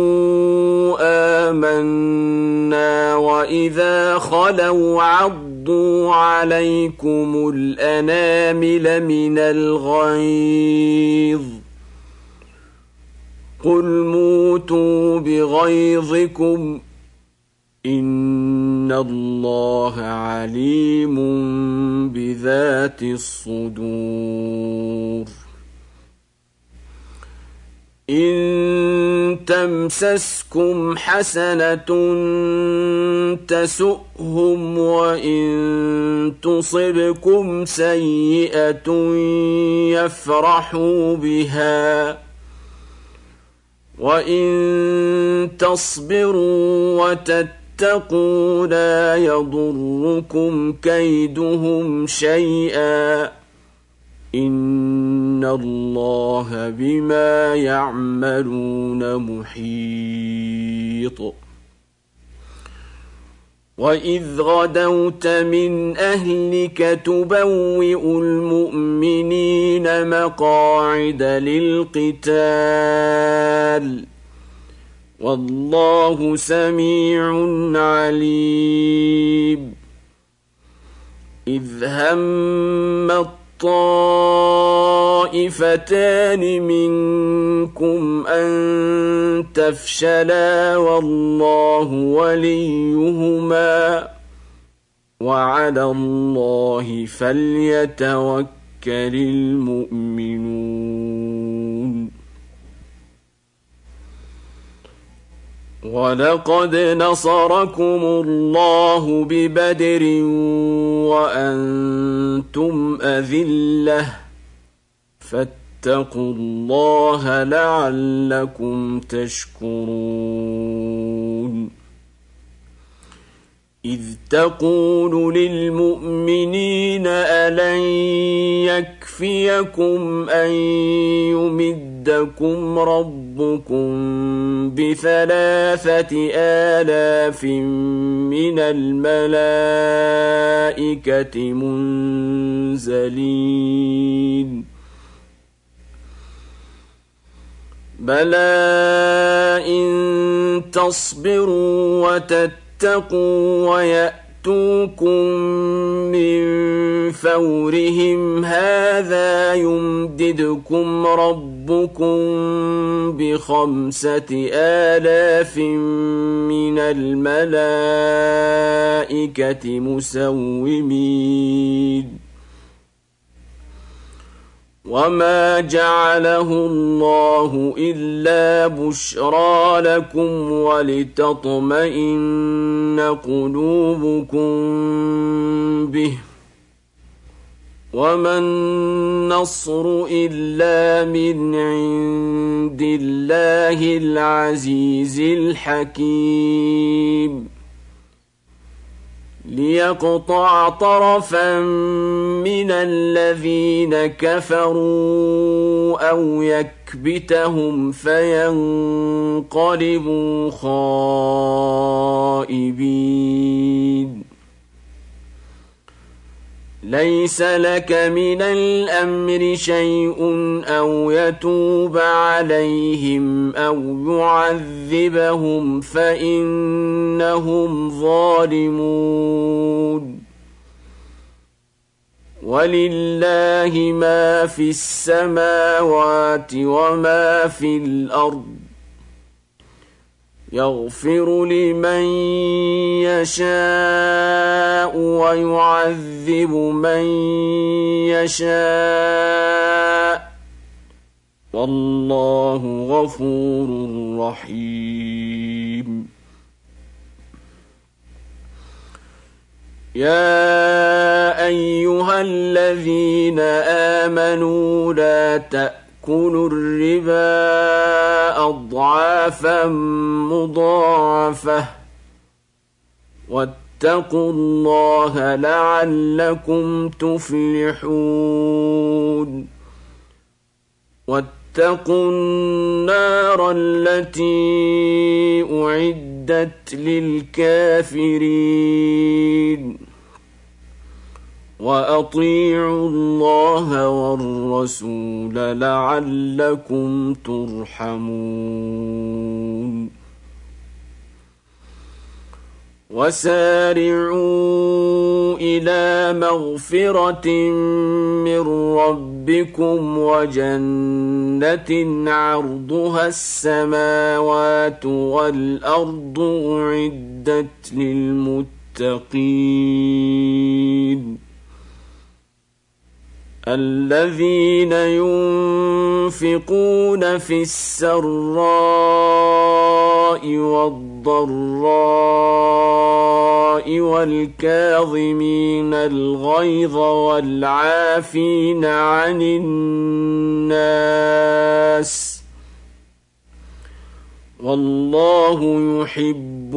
آمنا وإذا خلوا عضوا عليكم الأنامل من الغيظ قل موتوا بغيظكم إن الله عليم بذات الصدور. إن تمسسكم حسنة تسؤهم وإن تصبكم سيئة يفرحوا بها وإن تصبروا وتتقوا لا يضركم كيدهم شيئا إن الله بما يعملون محيط. وإذ غدوت من أهلك تبوئ المؤمنين مقاعد للقتال والله سميع عليم. إذ هم طائفتان منكم أن تفشلا والله وليهما وعلى الله فليتوكل المؤمنون. ولقد نصركم الله ببدر وأنتم أذلة فاتقوا الله لعلكم تشكرون. إذ تقول للمؤمنين ألن يكفيكم أن يمدكم ربكم بثلاثة آلاف من الملائكة منزلين بلى إن تصبروا وتتقوا ويأتوكم من فورهم هذا يمددكم ربكم بخمسة آلاف من الملائكة مسومين وما جعله الله إلا بشرى لكم ولتطمئن قلوبكم به وما النصر إلا من عند الله العزيز الحكيم ليقطع طرفا من الذين كفروا أو يكبتهم فينقلبوا خائبين ليس لك من الأمر شيء أو يتوب عليهم أو يعذبهم فإنهم ظالمون ولله ما في السماوات وما في الأرض يغفر لمن يشاء ويعذب من يشاء والله غفور رحيم يا أيها الذين آمنوا لا تأكلوا الربا أضعافا مضاعفة واتقوا الله لعلكم تفلحون واتقوا النار التي أعدت للكافرين وأطيعوا الله والرسول لعلكم ترحمون وسارعوا إلى مغفرة من ربكم وجنة عرضها السماوات والأرض أعدت للمتقين الذين ينفقون في السراء والضراء والكاظمين الغيظ والعافين عن الناس والله يحب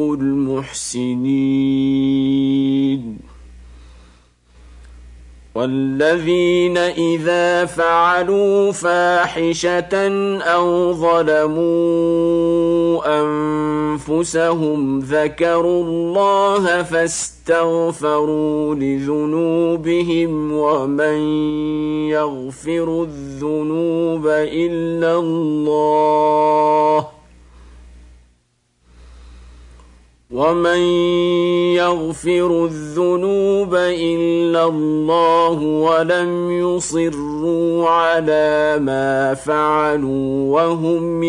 المحسنين والذين إذا فعلوا فاحشة أو ظلموا أنفسهم ذكروا الله فاستغفروا لذنوبهم ومن يغفر الذنوب إلا الله ومن يغفر الذنوب إلا الله ولم يصروا على ما فعلوا وهم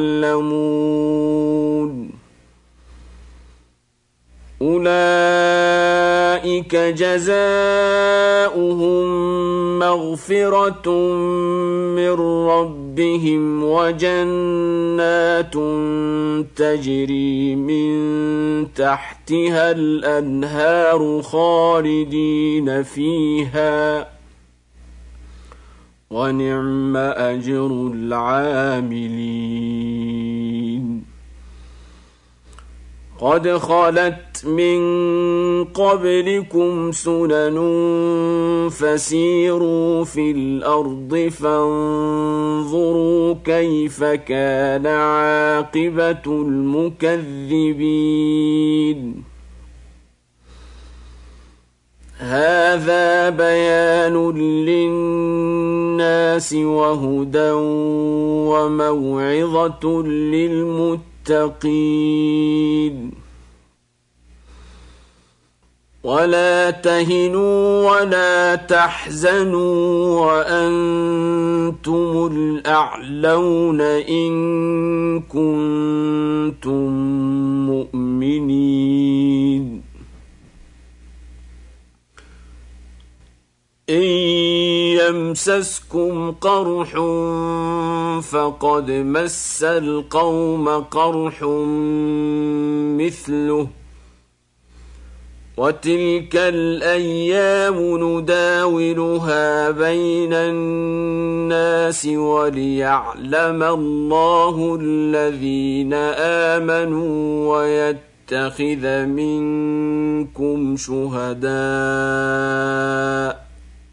يعلمون أولئك جزاؤهم مغفرة من ربهم وجنات تجري من تحتها الأنهار خالدين فيها ونعم أجر العاملين قد خلت من قبلكم سنن فسيروا في الأرض فانظروا كيف كان عاقبة المكذبين هذا بيان للناس وهدى وموعظة للمتقين ولا تهنوا ولا تحزنوا وأنتم الأعلون إن كنتم مؤمنين إن يمسسكم قرح فقد مس القوم قرح مثله وتلك الأيام نداولها بين الناس وليعلم الله الذين آمنوا ويتخذ منكم شهداء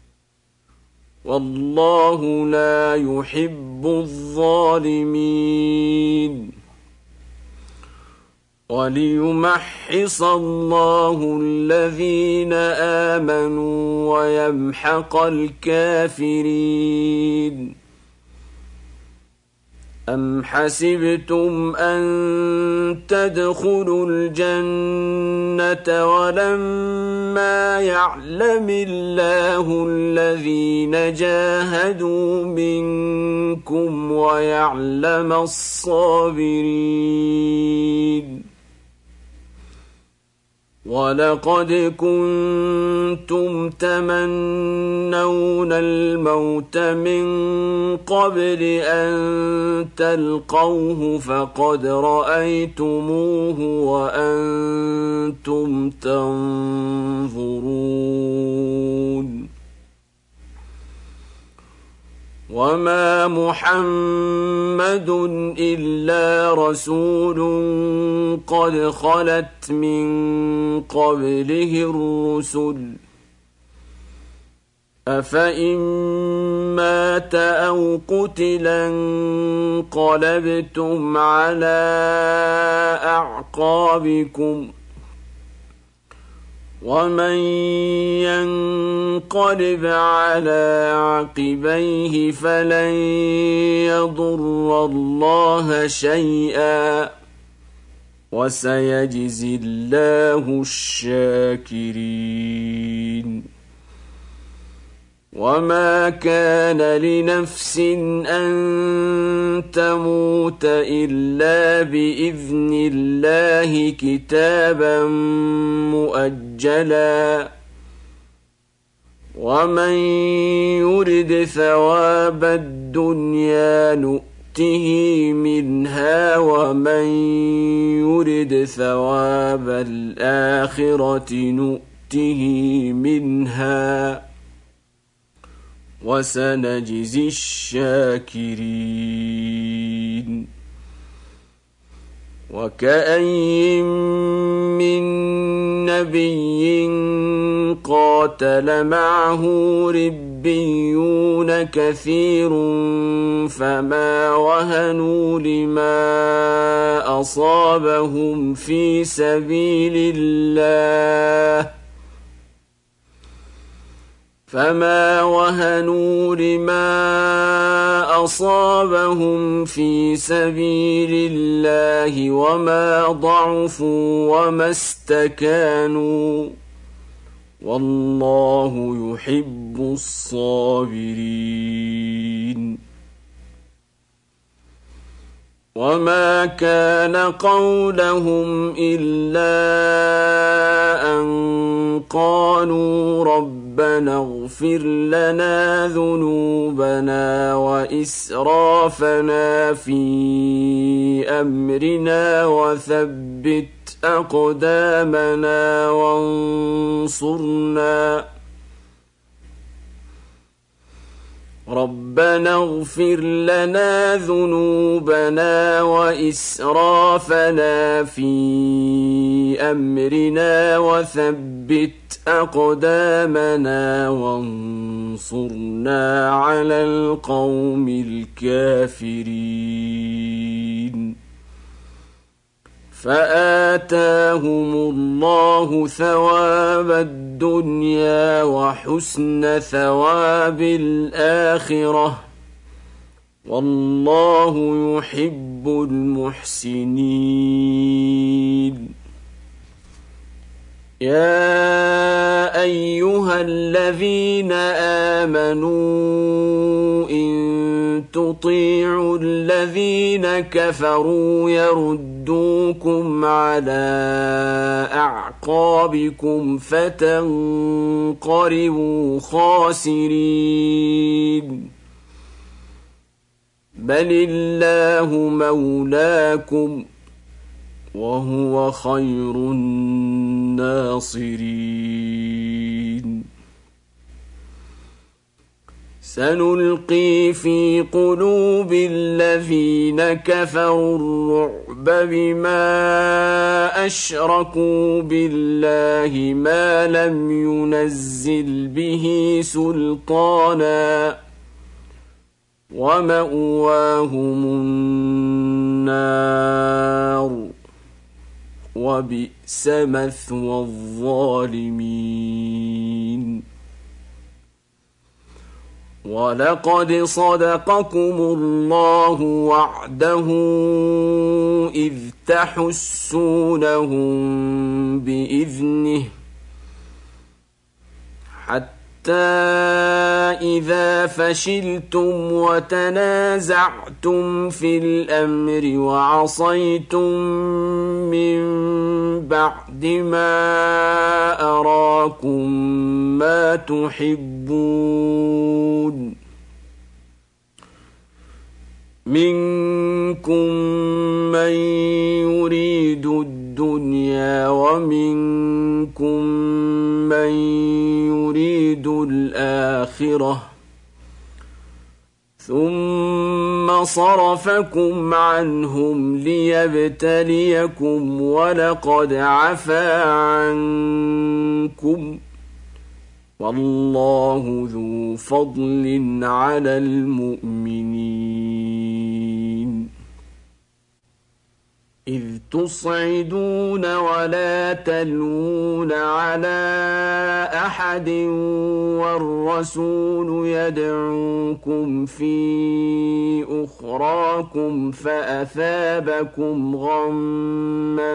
والله لا يحب الظالمين وليمحص الله الذين آمنوا ويمحق الكافرين أم حسبتم أن تدخلوا الجنة ولما يعلم الله الذين جاهدوا منكم ويعلم الصابرين ولقد كنتم تمنون الموت من قبل أن تلقوه فقد رأيتموه وأنتم تنظرون وما محمد إلا رسول قد خلت من قبله الرسل أفإن مات أو قتلا انقلبتم على أعقابكم ومن ينقلب على عقبيه فلن يضر الله شيئا وسيجزي الله الشاكرين وما كان لنفس أن تموت إلا بإذن الله كتابا مؤجلا ومن يرد ثواب الدنيا نؤته منها ومن يرد ثواب الآخرة نؤته منها وسنجزي الشاكرين وكأين من نبي قاتل معه ربيون كثير فما وهنوا لما أصابهم في سبيل الله فما وهنوا لما أصابهم في سبيل الله وما ضعفوا وما استكانوا والله يحب الصابرين وما كان قولهم إلا أن قالوا ربنا اغفر لنا ذنوبنا وإسرافنا في أمرنا وثبت أقدامنا وانصرنا ربنا اغفر لنا ذنوبنا وإسرافنا في أمرنا وثبت أقدامنا وانصرنا على القوم الكافرين فآتاهم الله ثواب الدنيا وحسن ثواب الآخرة والله يحب المحسنين يا أيها الذين آمنوا إن تطيعوا الذين كفروا يردوكم على أعقابكم فتنقلبوا خاسرين بل الله مولاكم وهو خير الناصرين سنلقي في قلوب الذين كفروا الرعب بما أشركوا بالله ما لم ينزل به سلطانا ومأواهم النار وبئس مثوى الظالمين. ولقد صدقكم الله وعده إذ تحسونهم بإذنه حتى إذا فشلتم وتنازعتم في الأمر وعصيتم من بعد ما أراكم ما تحبون منكم من يريد الدنيا ومنكم من يريد الآخرة ثم صرفكم عنهم ليبتليكم ولقد عفا عنكم والله ذو فضل على المؤمنين. إذ تصعدون ولا تلوون على أحد والرسول يدعوكم في أخراكم فأثابكم غما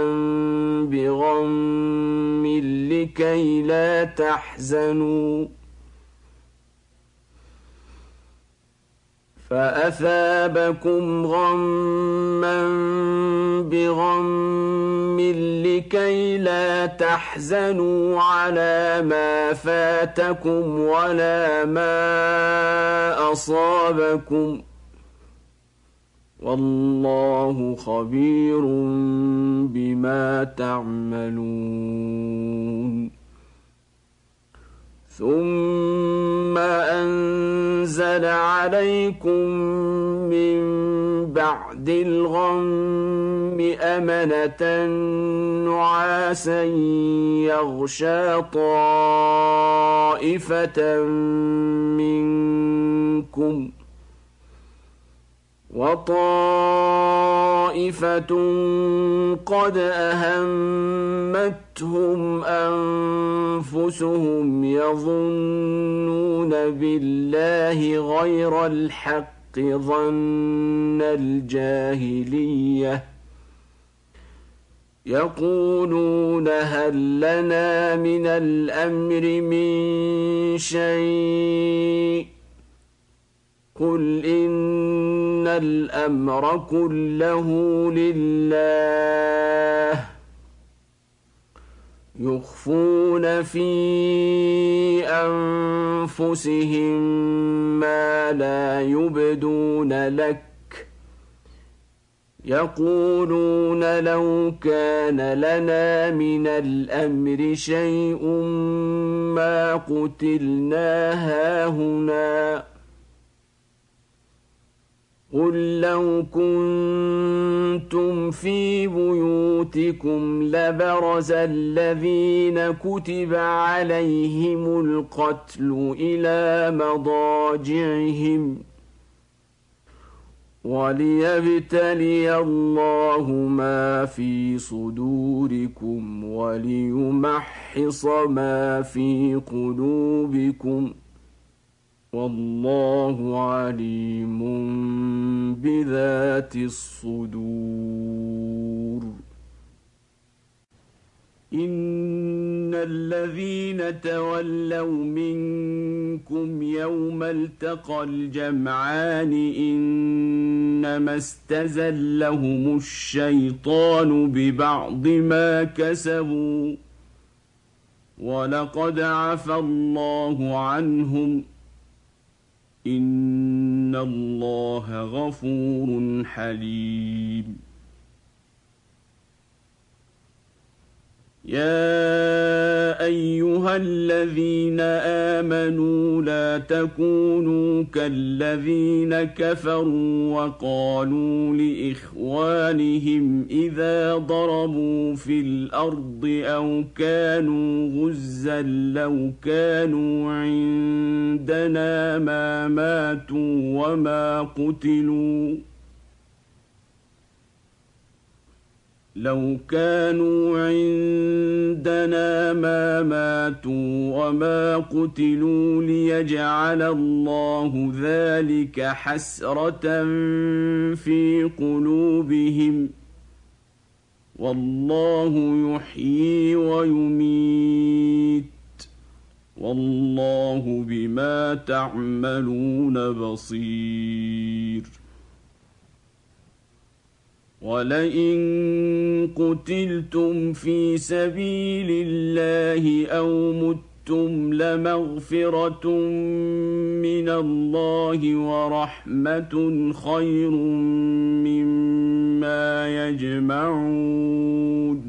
بغم لكي لا تحزنوا فأثابكم غما بغم لكي لا تحزنوا على ما فاتكم ولا ما أصابكم والله خبير بما تعملون. ثم أنزل عليكم من بعد الغم أمنة نعاسا يغشى طائفة منكم وطائفة قد أهمتهم أنفسهم يظنون بالله غير الحق ظن الجاهلية يقولون هل لنا من الأمر من شيء قل إن الأمر كله لله يخفون في أنفسهم ما لا يبدون لك يقولون لو كان لنا من الأمر شيء ما قتلنا هاهنا قل لو كنتم في بيوتكم لبرز الذين كتب عليهم القتل إلى مضاجعهم وليبتلي الله ما في صدوركم وليمحص ما في قلوبكم والله عليم بذات الصدور. إن الذين تولوا منكم يوم التقى الجمعان إنما استزلهم الشيطان ببعض ما كسبوا ولقد عفى الله عنهم إن الله غفور حليم. يا أيها أيها الذين آمنوا لا تكونوا كالذين كفروا وقالوا لإخوانهم إذا ضربوا في الأرض أو كانوا غزا لو كانوا عندنا ما ماتوا وما قتلوا لو كانوا عندنا ما ماتوا وما قتلوا ليجعل الله ذلك حسرة في قلوبهم والله يحيي ويميت والله بما تعملون بصير ولئن قتلتم في سبيل الله أو متم لمغفرة من الله ورحمة خير مما يجمعون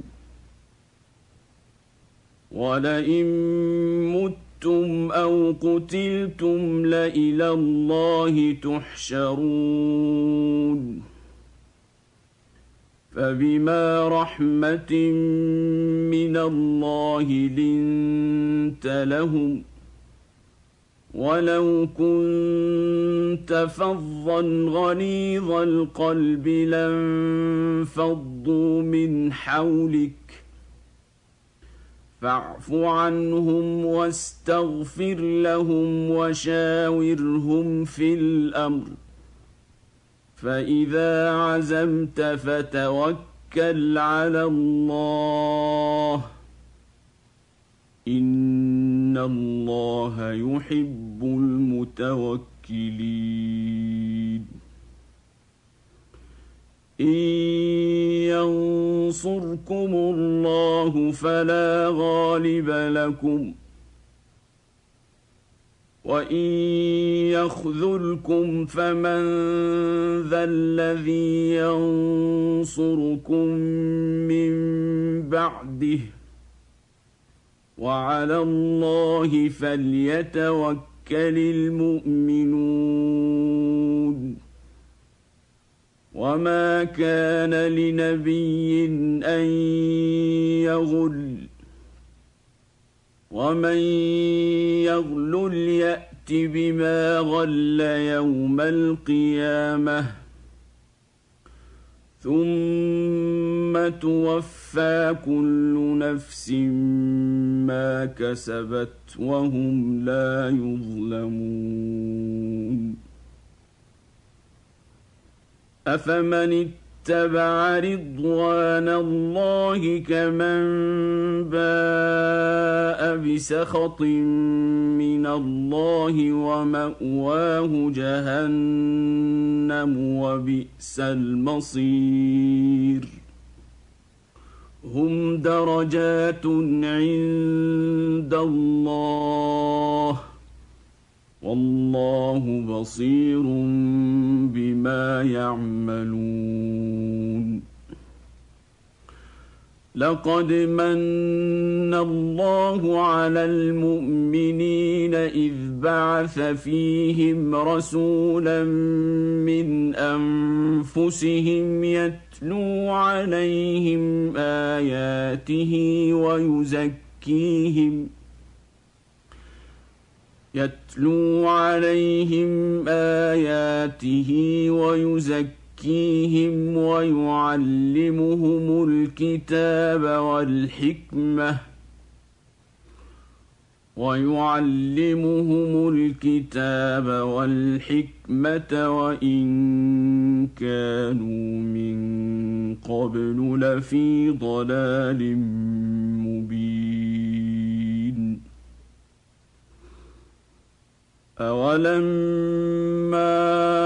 ولئن متم أو قتلتم لإلى الله تحشرون فبما رحمة من الله لنت لهم ولو كنت فظا غليظ القلب لانفضوا من حولك فاعف عنهم واستغفر لهم وشاورهم في الأمر فإذا عزمت فتوكل على الله إن الله يحب المتوكلين إن ينصركم الله فلا غالب لكم وإن يخذلكم فمن ذا الذي ينصركم من بعده وعلى الله فليتوكل المؤمنون وما كان لنبي أن يغل ومن يغلل يأت بما غل يوم القيامة ثم توفى كل نفس ما كسبت وهم لا يظلمون أفمن اتبع رضوان الله كمن باء بسخط من الله ومأواه جهنم وبئس المصير هم درجات عند الله والله بصير بما يعملون لقد من الله على المؤمنين إذ بعث فيهم رسولا من أنفسهم يتلو عليهم آياته ويزكيهم يتلو عليهم آياته ويزكيهم ويعلمهم الكتاب والحكمة ويعلمهم الكتاب والحكمة وإن كانوا من قبل لفي ضلال مبين أولما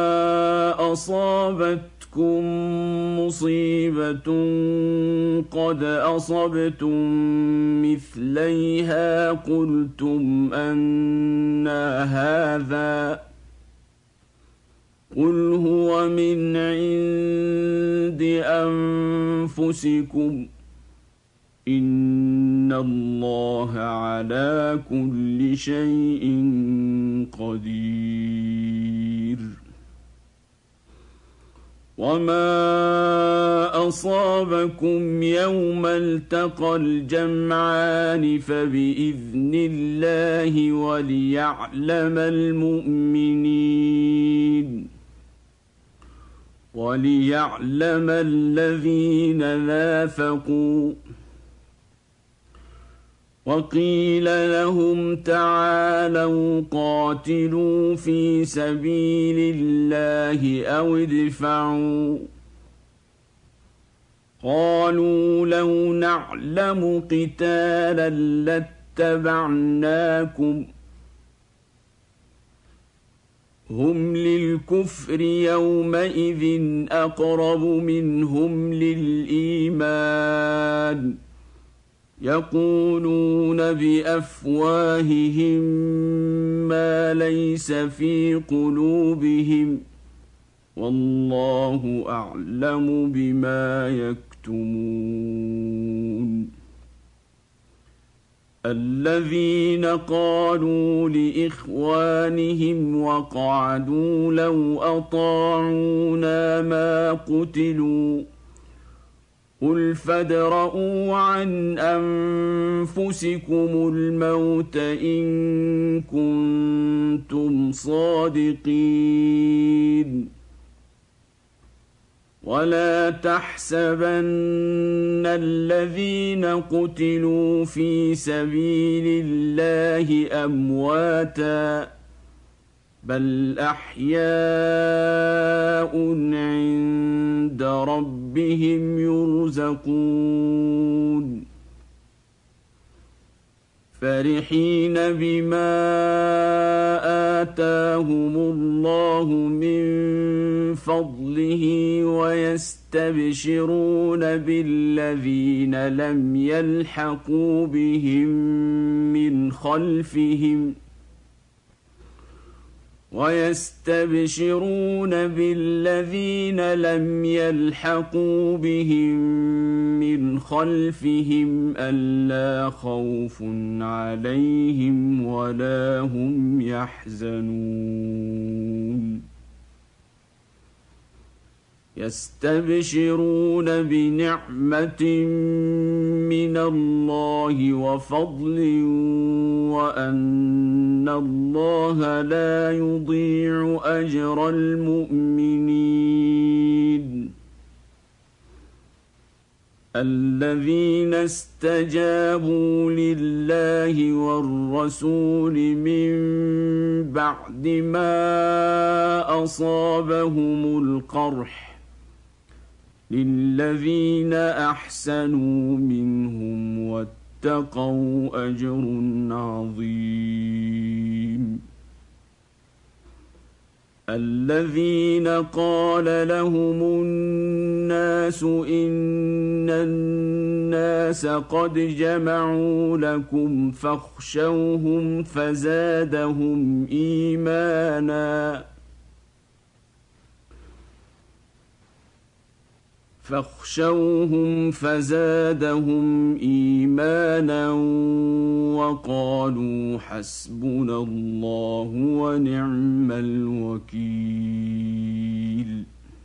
أصابتكم مصيبة قد أصبتم مثليها قلتم أنى هذا قل هو من عند أنفسكم إن الله على كل شيء قدير. وما أصابكم يوم التقى الجمعان فبإذن الله وليعلم المؤمنين وليعلم الذين نافقوا. وقيل لهم تعالوا قاتلوا في سبيل الله أو ادفعوا قالوا لو نعلم قتالا لاتبعناكم هم للكفر يومئذ أقرب منهم للإيمان يقولون بأفواههم ما ليس في قلوبهم والله أعلم بما يكتمون. الذين قالوا لإخوانهم وقعدوا لو أطاعونا ما قتلوا قل فادرءوا عن أنفسكم الموت إن كنتم صادقين. ولا تحسبن الذين قتلوا في سبيل الله أمواتا بل أحياء عند ربهم يرزقون فرحين بما آتاهم الله من فضله ويستبشرون بالذين لم يلحقوا بهم من خلفهم ويستبشرون بالذين لم يلحقوا بهم من خلفهم ألا خوف عليهم ولا هم يحزنون. يستبشرون بنعمة من الله وفضل وأن الله لا يضيع أجر المؤمنين. الذين استجابوا لله والرسول من بعد ما أصابهم القرح للذين أحسنوا منهم واتقوا أجر عظيم. الذين قال لهم الناس إن الناس قد جمعوا لكم فاخشوهم فزادهم إيمانا فاخشوهم فزادهم إيمانا وقالوا حسبنا الله ونعم الوكيل.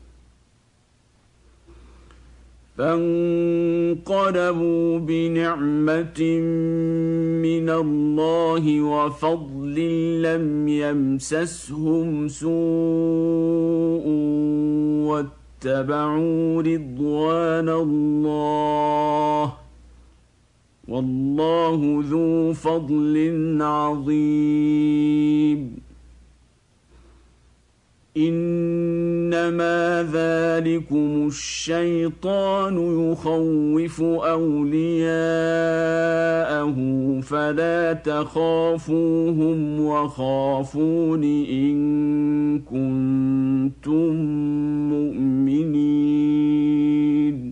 فانقلبوا بنعمة من الله وفضل لم يمسسهم سوء واتبعوا رضوان الله والله ذو فضل عظيم. إنما ذلكم الشيطان يخوف أولياءه فلا تخافوهم وخافون إن كنتم مؤمنين.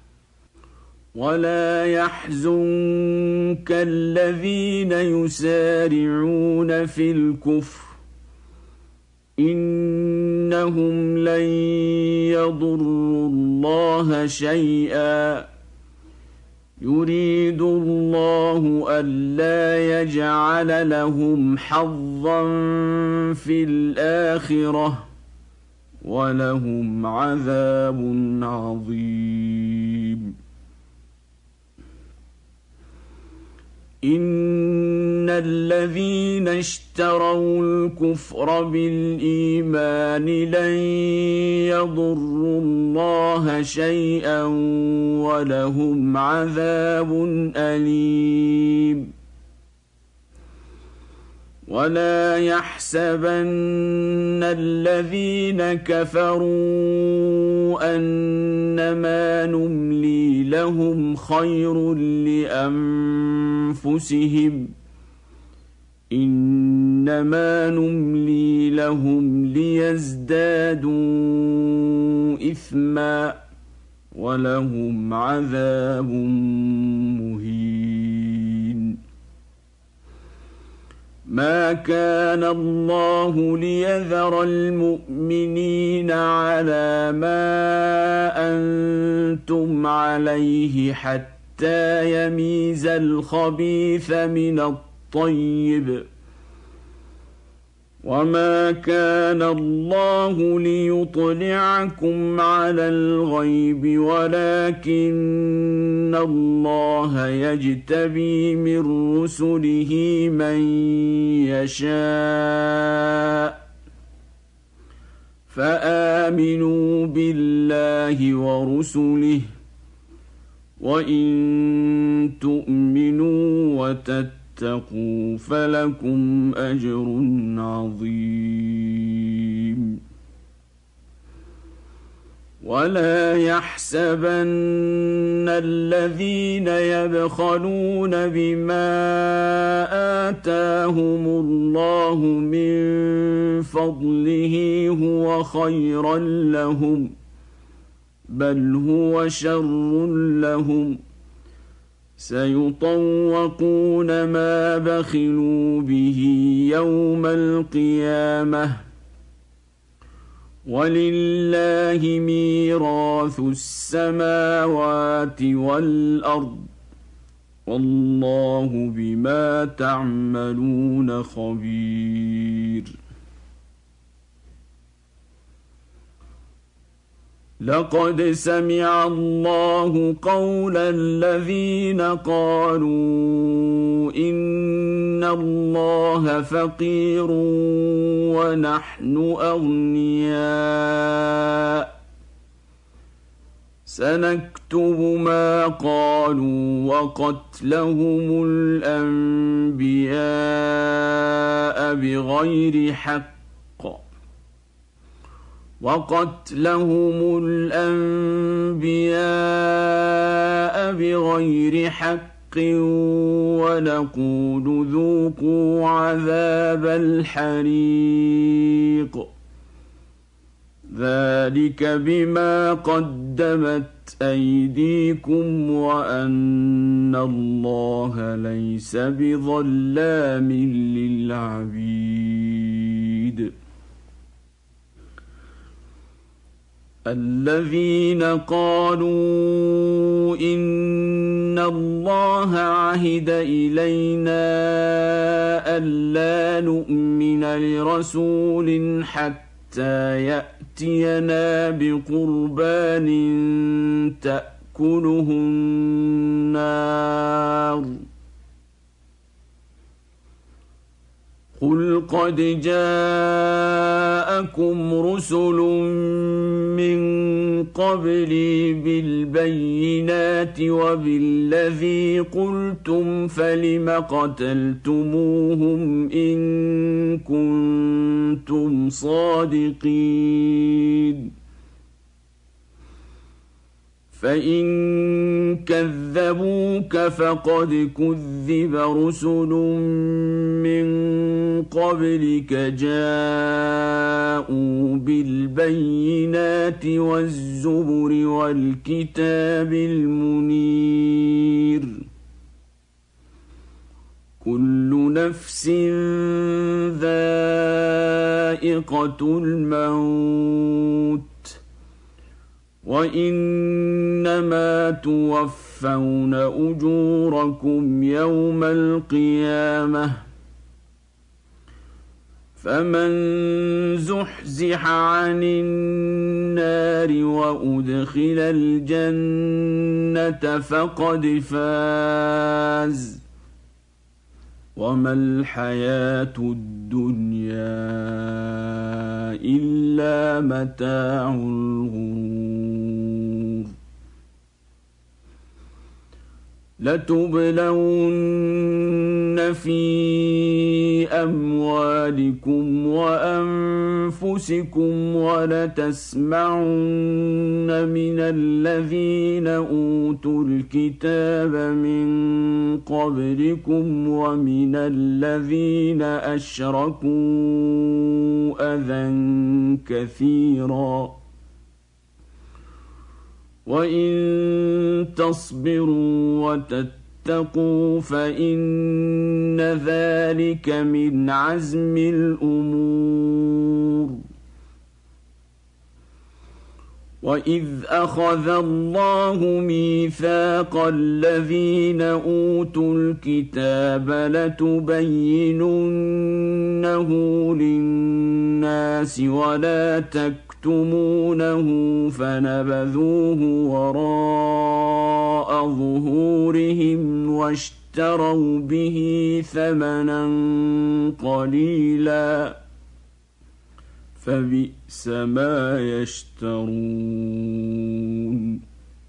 ولا يحزنك الذين يسارعون في الكفر إنهم لن يضروا الله شيئا يريد الله ألا يجعل لهم حظا في الآخرة ولهم عذاب عظيم. إن الذين اشتروا الكفر بالإيمان لن يضروا الله شيئا ولهم عذاب أليم. ولا يحسبن الذين كفروا أنما نملي لهم خير لأنفسهم إنما نملي لهم ليزدادوا إثما ولهم عذاب مهين. ما كان الله ليذر المؤمنين على ما أنتم عليه حتى يميز الخبيث من الطيب وما كان الله ليطلعكم على الغيب ولكن الله يجتبي من رسله من يشاء فآمنوا بالله ورسله وإن تؤمنوا وتتقوا اتقوا فلكم أجر عظيم. ولا يحسبن الذين يبخلون بما آتاهم الله من فضله هو خيرا لهم بل هو شر لهم سيطوقون ما بخلوا به يوم القيامة ولله ميراث السماوات والأرض والله بما تعملون خبير. لقد سمع الله قول الذين قالوا إن الله فقير ونحن أغنياء سنكتب ما قالوا وقتلهم الأنبياء بغير حق وقتلهم الأنبياء بغير حق ونقول ذوقوا عذاب الحريق ذلك بما قدمت أيديكم وأن الله ليس بظلام للعبيد. الذين قالوا إن الله عهد إلينا ألا نؤمن لرسول حتى يأتينا بقربان تأكله النار قل قد جاءكم رسل من قبلي بالبينات وبالذي قلتم فلم قتلتموهم إن كنتم صادقين فإن كذبوك فقد كذب رسل من قبلك جاءوا بالبينات والزبر والكتاب المنير كل نفس ذائقة الموت وإنما توفى توفون أجوركم يوم القيامة فمن زحزح عن النار وأدخل الجنة فقد فاز وما الحياة الدنيا إلا متاع الغرور لتبلون في أموالكم وأنفسكم ولتسمعن من الذين أوتوا الكتاب من قبلكم ومن الذين أشركوا أذى كثيرا وإن تصبروا وتتقوا فإن ذلك من عزم الأمور وإذ أخذ الله ميثاق الذين أوتوا الكتاب لتبيننه للناس ولا تكتمونه فنبذوه وراء ظهورهم واشتروا به ثمنا قليلا فبئس ما يشترون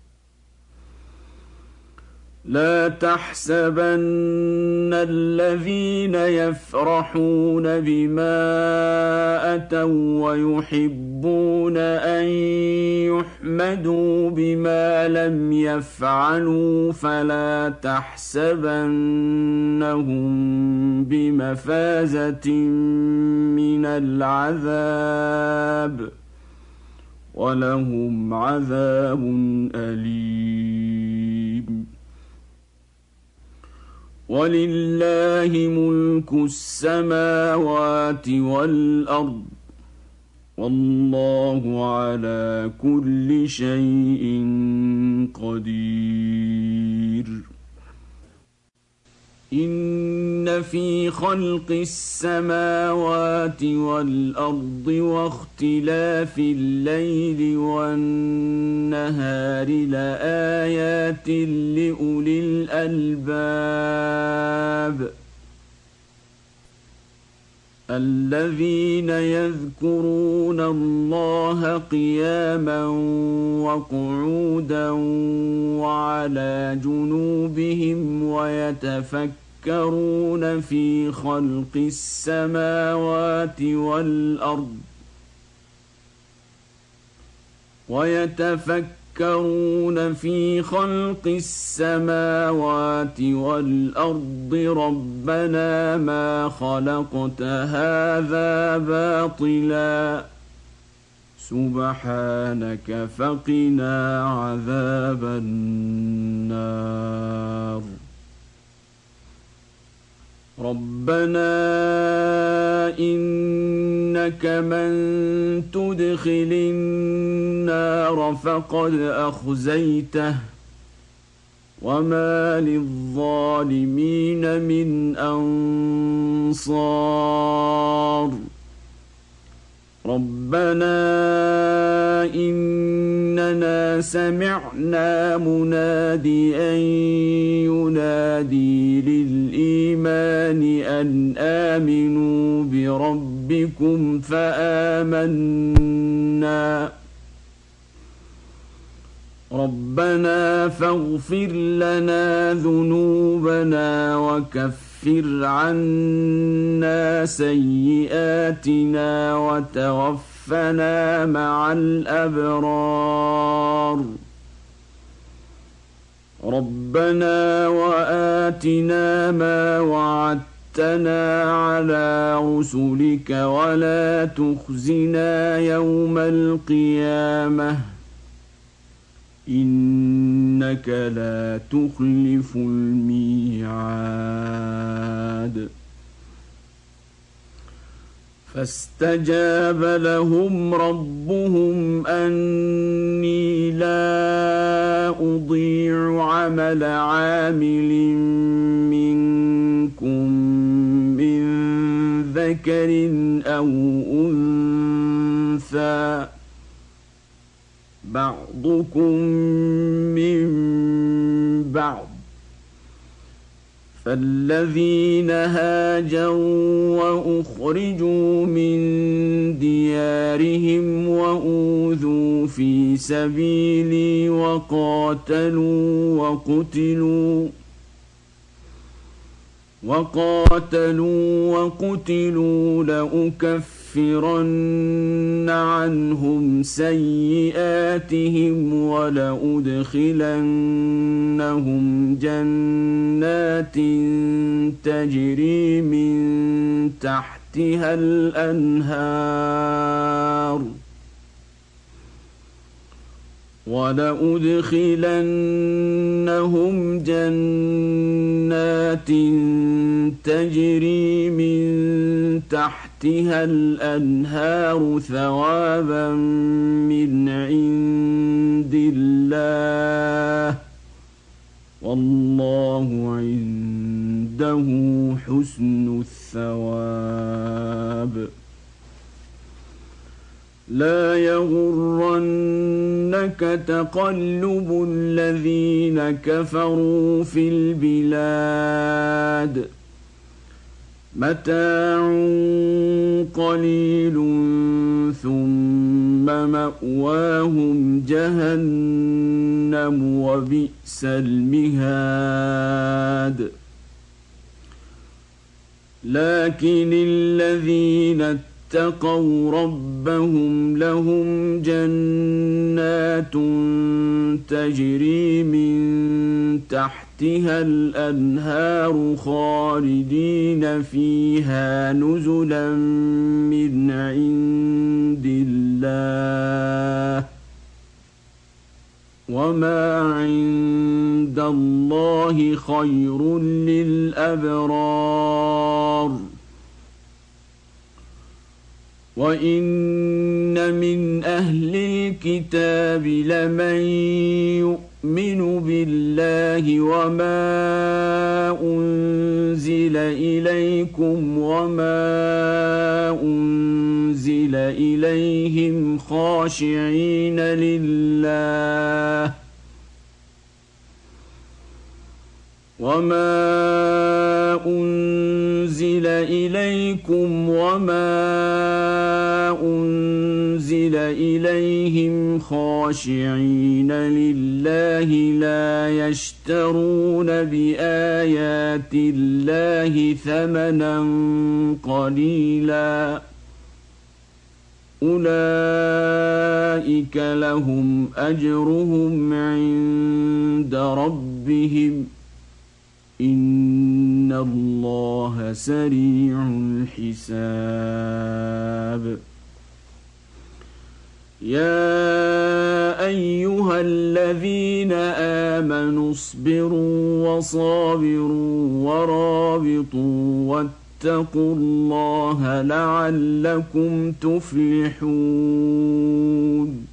لا تحسبن الذين يفرحون بما أتوا ويحبون أن يحمدوا بما لم يفعلوا فلا تحسبنهم بمفازة من العذاب ولهم عذاب أليم ولله ملك السماوات والأرض والله على كل شيء قدير إن في خلق السماوات والأرض واختلاف الليل والنهار لآيات لأولي الألباب الذين يذكرون الله قياما وقعودا وعلى جنوبهم ويتفكرون في خلق السماوات والأرض ويتفكرون في خلق السماوات والأرض ربنا ما خلقت هذا باطلا سبحانك فقنا عذاب النار ربنا إنك من تدخل النار فقد أخزيته وما للظالمين من أنصار ربنا إننا سمعنا مناديا ينادي للإيمان أن آمنوا بربكم فآمنا ربنا فاغفر لنا ذنوبنا وكفر عنا سيئاتنا وتوفنا مع الأبرار ربنا وآتنا ما وعدتنا على رسلك ولا تخزنا يوم القيامة إنك لا تخلف الميعاد فاستجاب لهم ربهم أني لا أضيع عمل عامل منكم من ذكر أو أنثى بعضكم من بعض فالذين هاجروا وأخرجوا من ديارهم وأوذوا في سبيلي وقاتلوا وقتلوا وقاتلوا وقتلوا لأكفرن عنهم سيئاتهم ولأدخلنهم جنات تجري من تحتها الأنهار ولأدخلنهم جنات تجري من تحتها الأنهار ثوابا من عند الله والله عنده حسن الثواب. لا يغرنك تقلب الذين كفروا في البلاد متاع قليل ثم مأواهم جهنم وبئس المهاد. لكن الذين اتقوا ربهم لهم جنات تجري من تحتها الأنهار خالدين فيها نزلا من عند الله وما عند الله خير للأبرار. وإن من أهل الكتاب لمن يؤمن بالله وما أنزل إليكم وما أنزل إليهم خاشعين لله وما أنزل إليكم وما أنزل إليهم خاشعين لله لا يشترون بآيات الله ثمنا قليلا أولئك لهم أجرهم عند ربهم إن الله سريع الحساب. يا أيها الذين آمنوا اصبروا وصابروا ورابطوا واتقوا الله لعلكم تفلحون.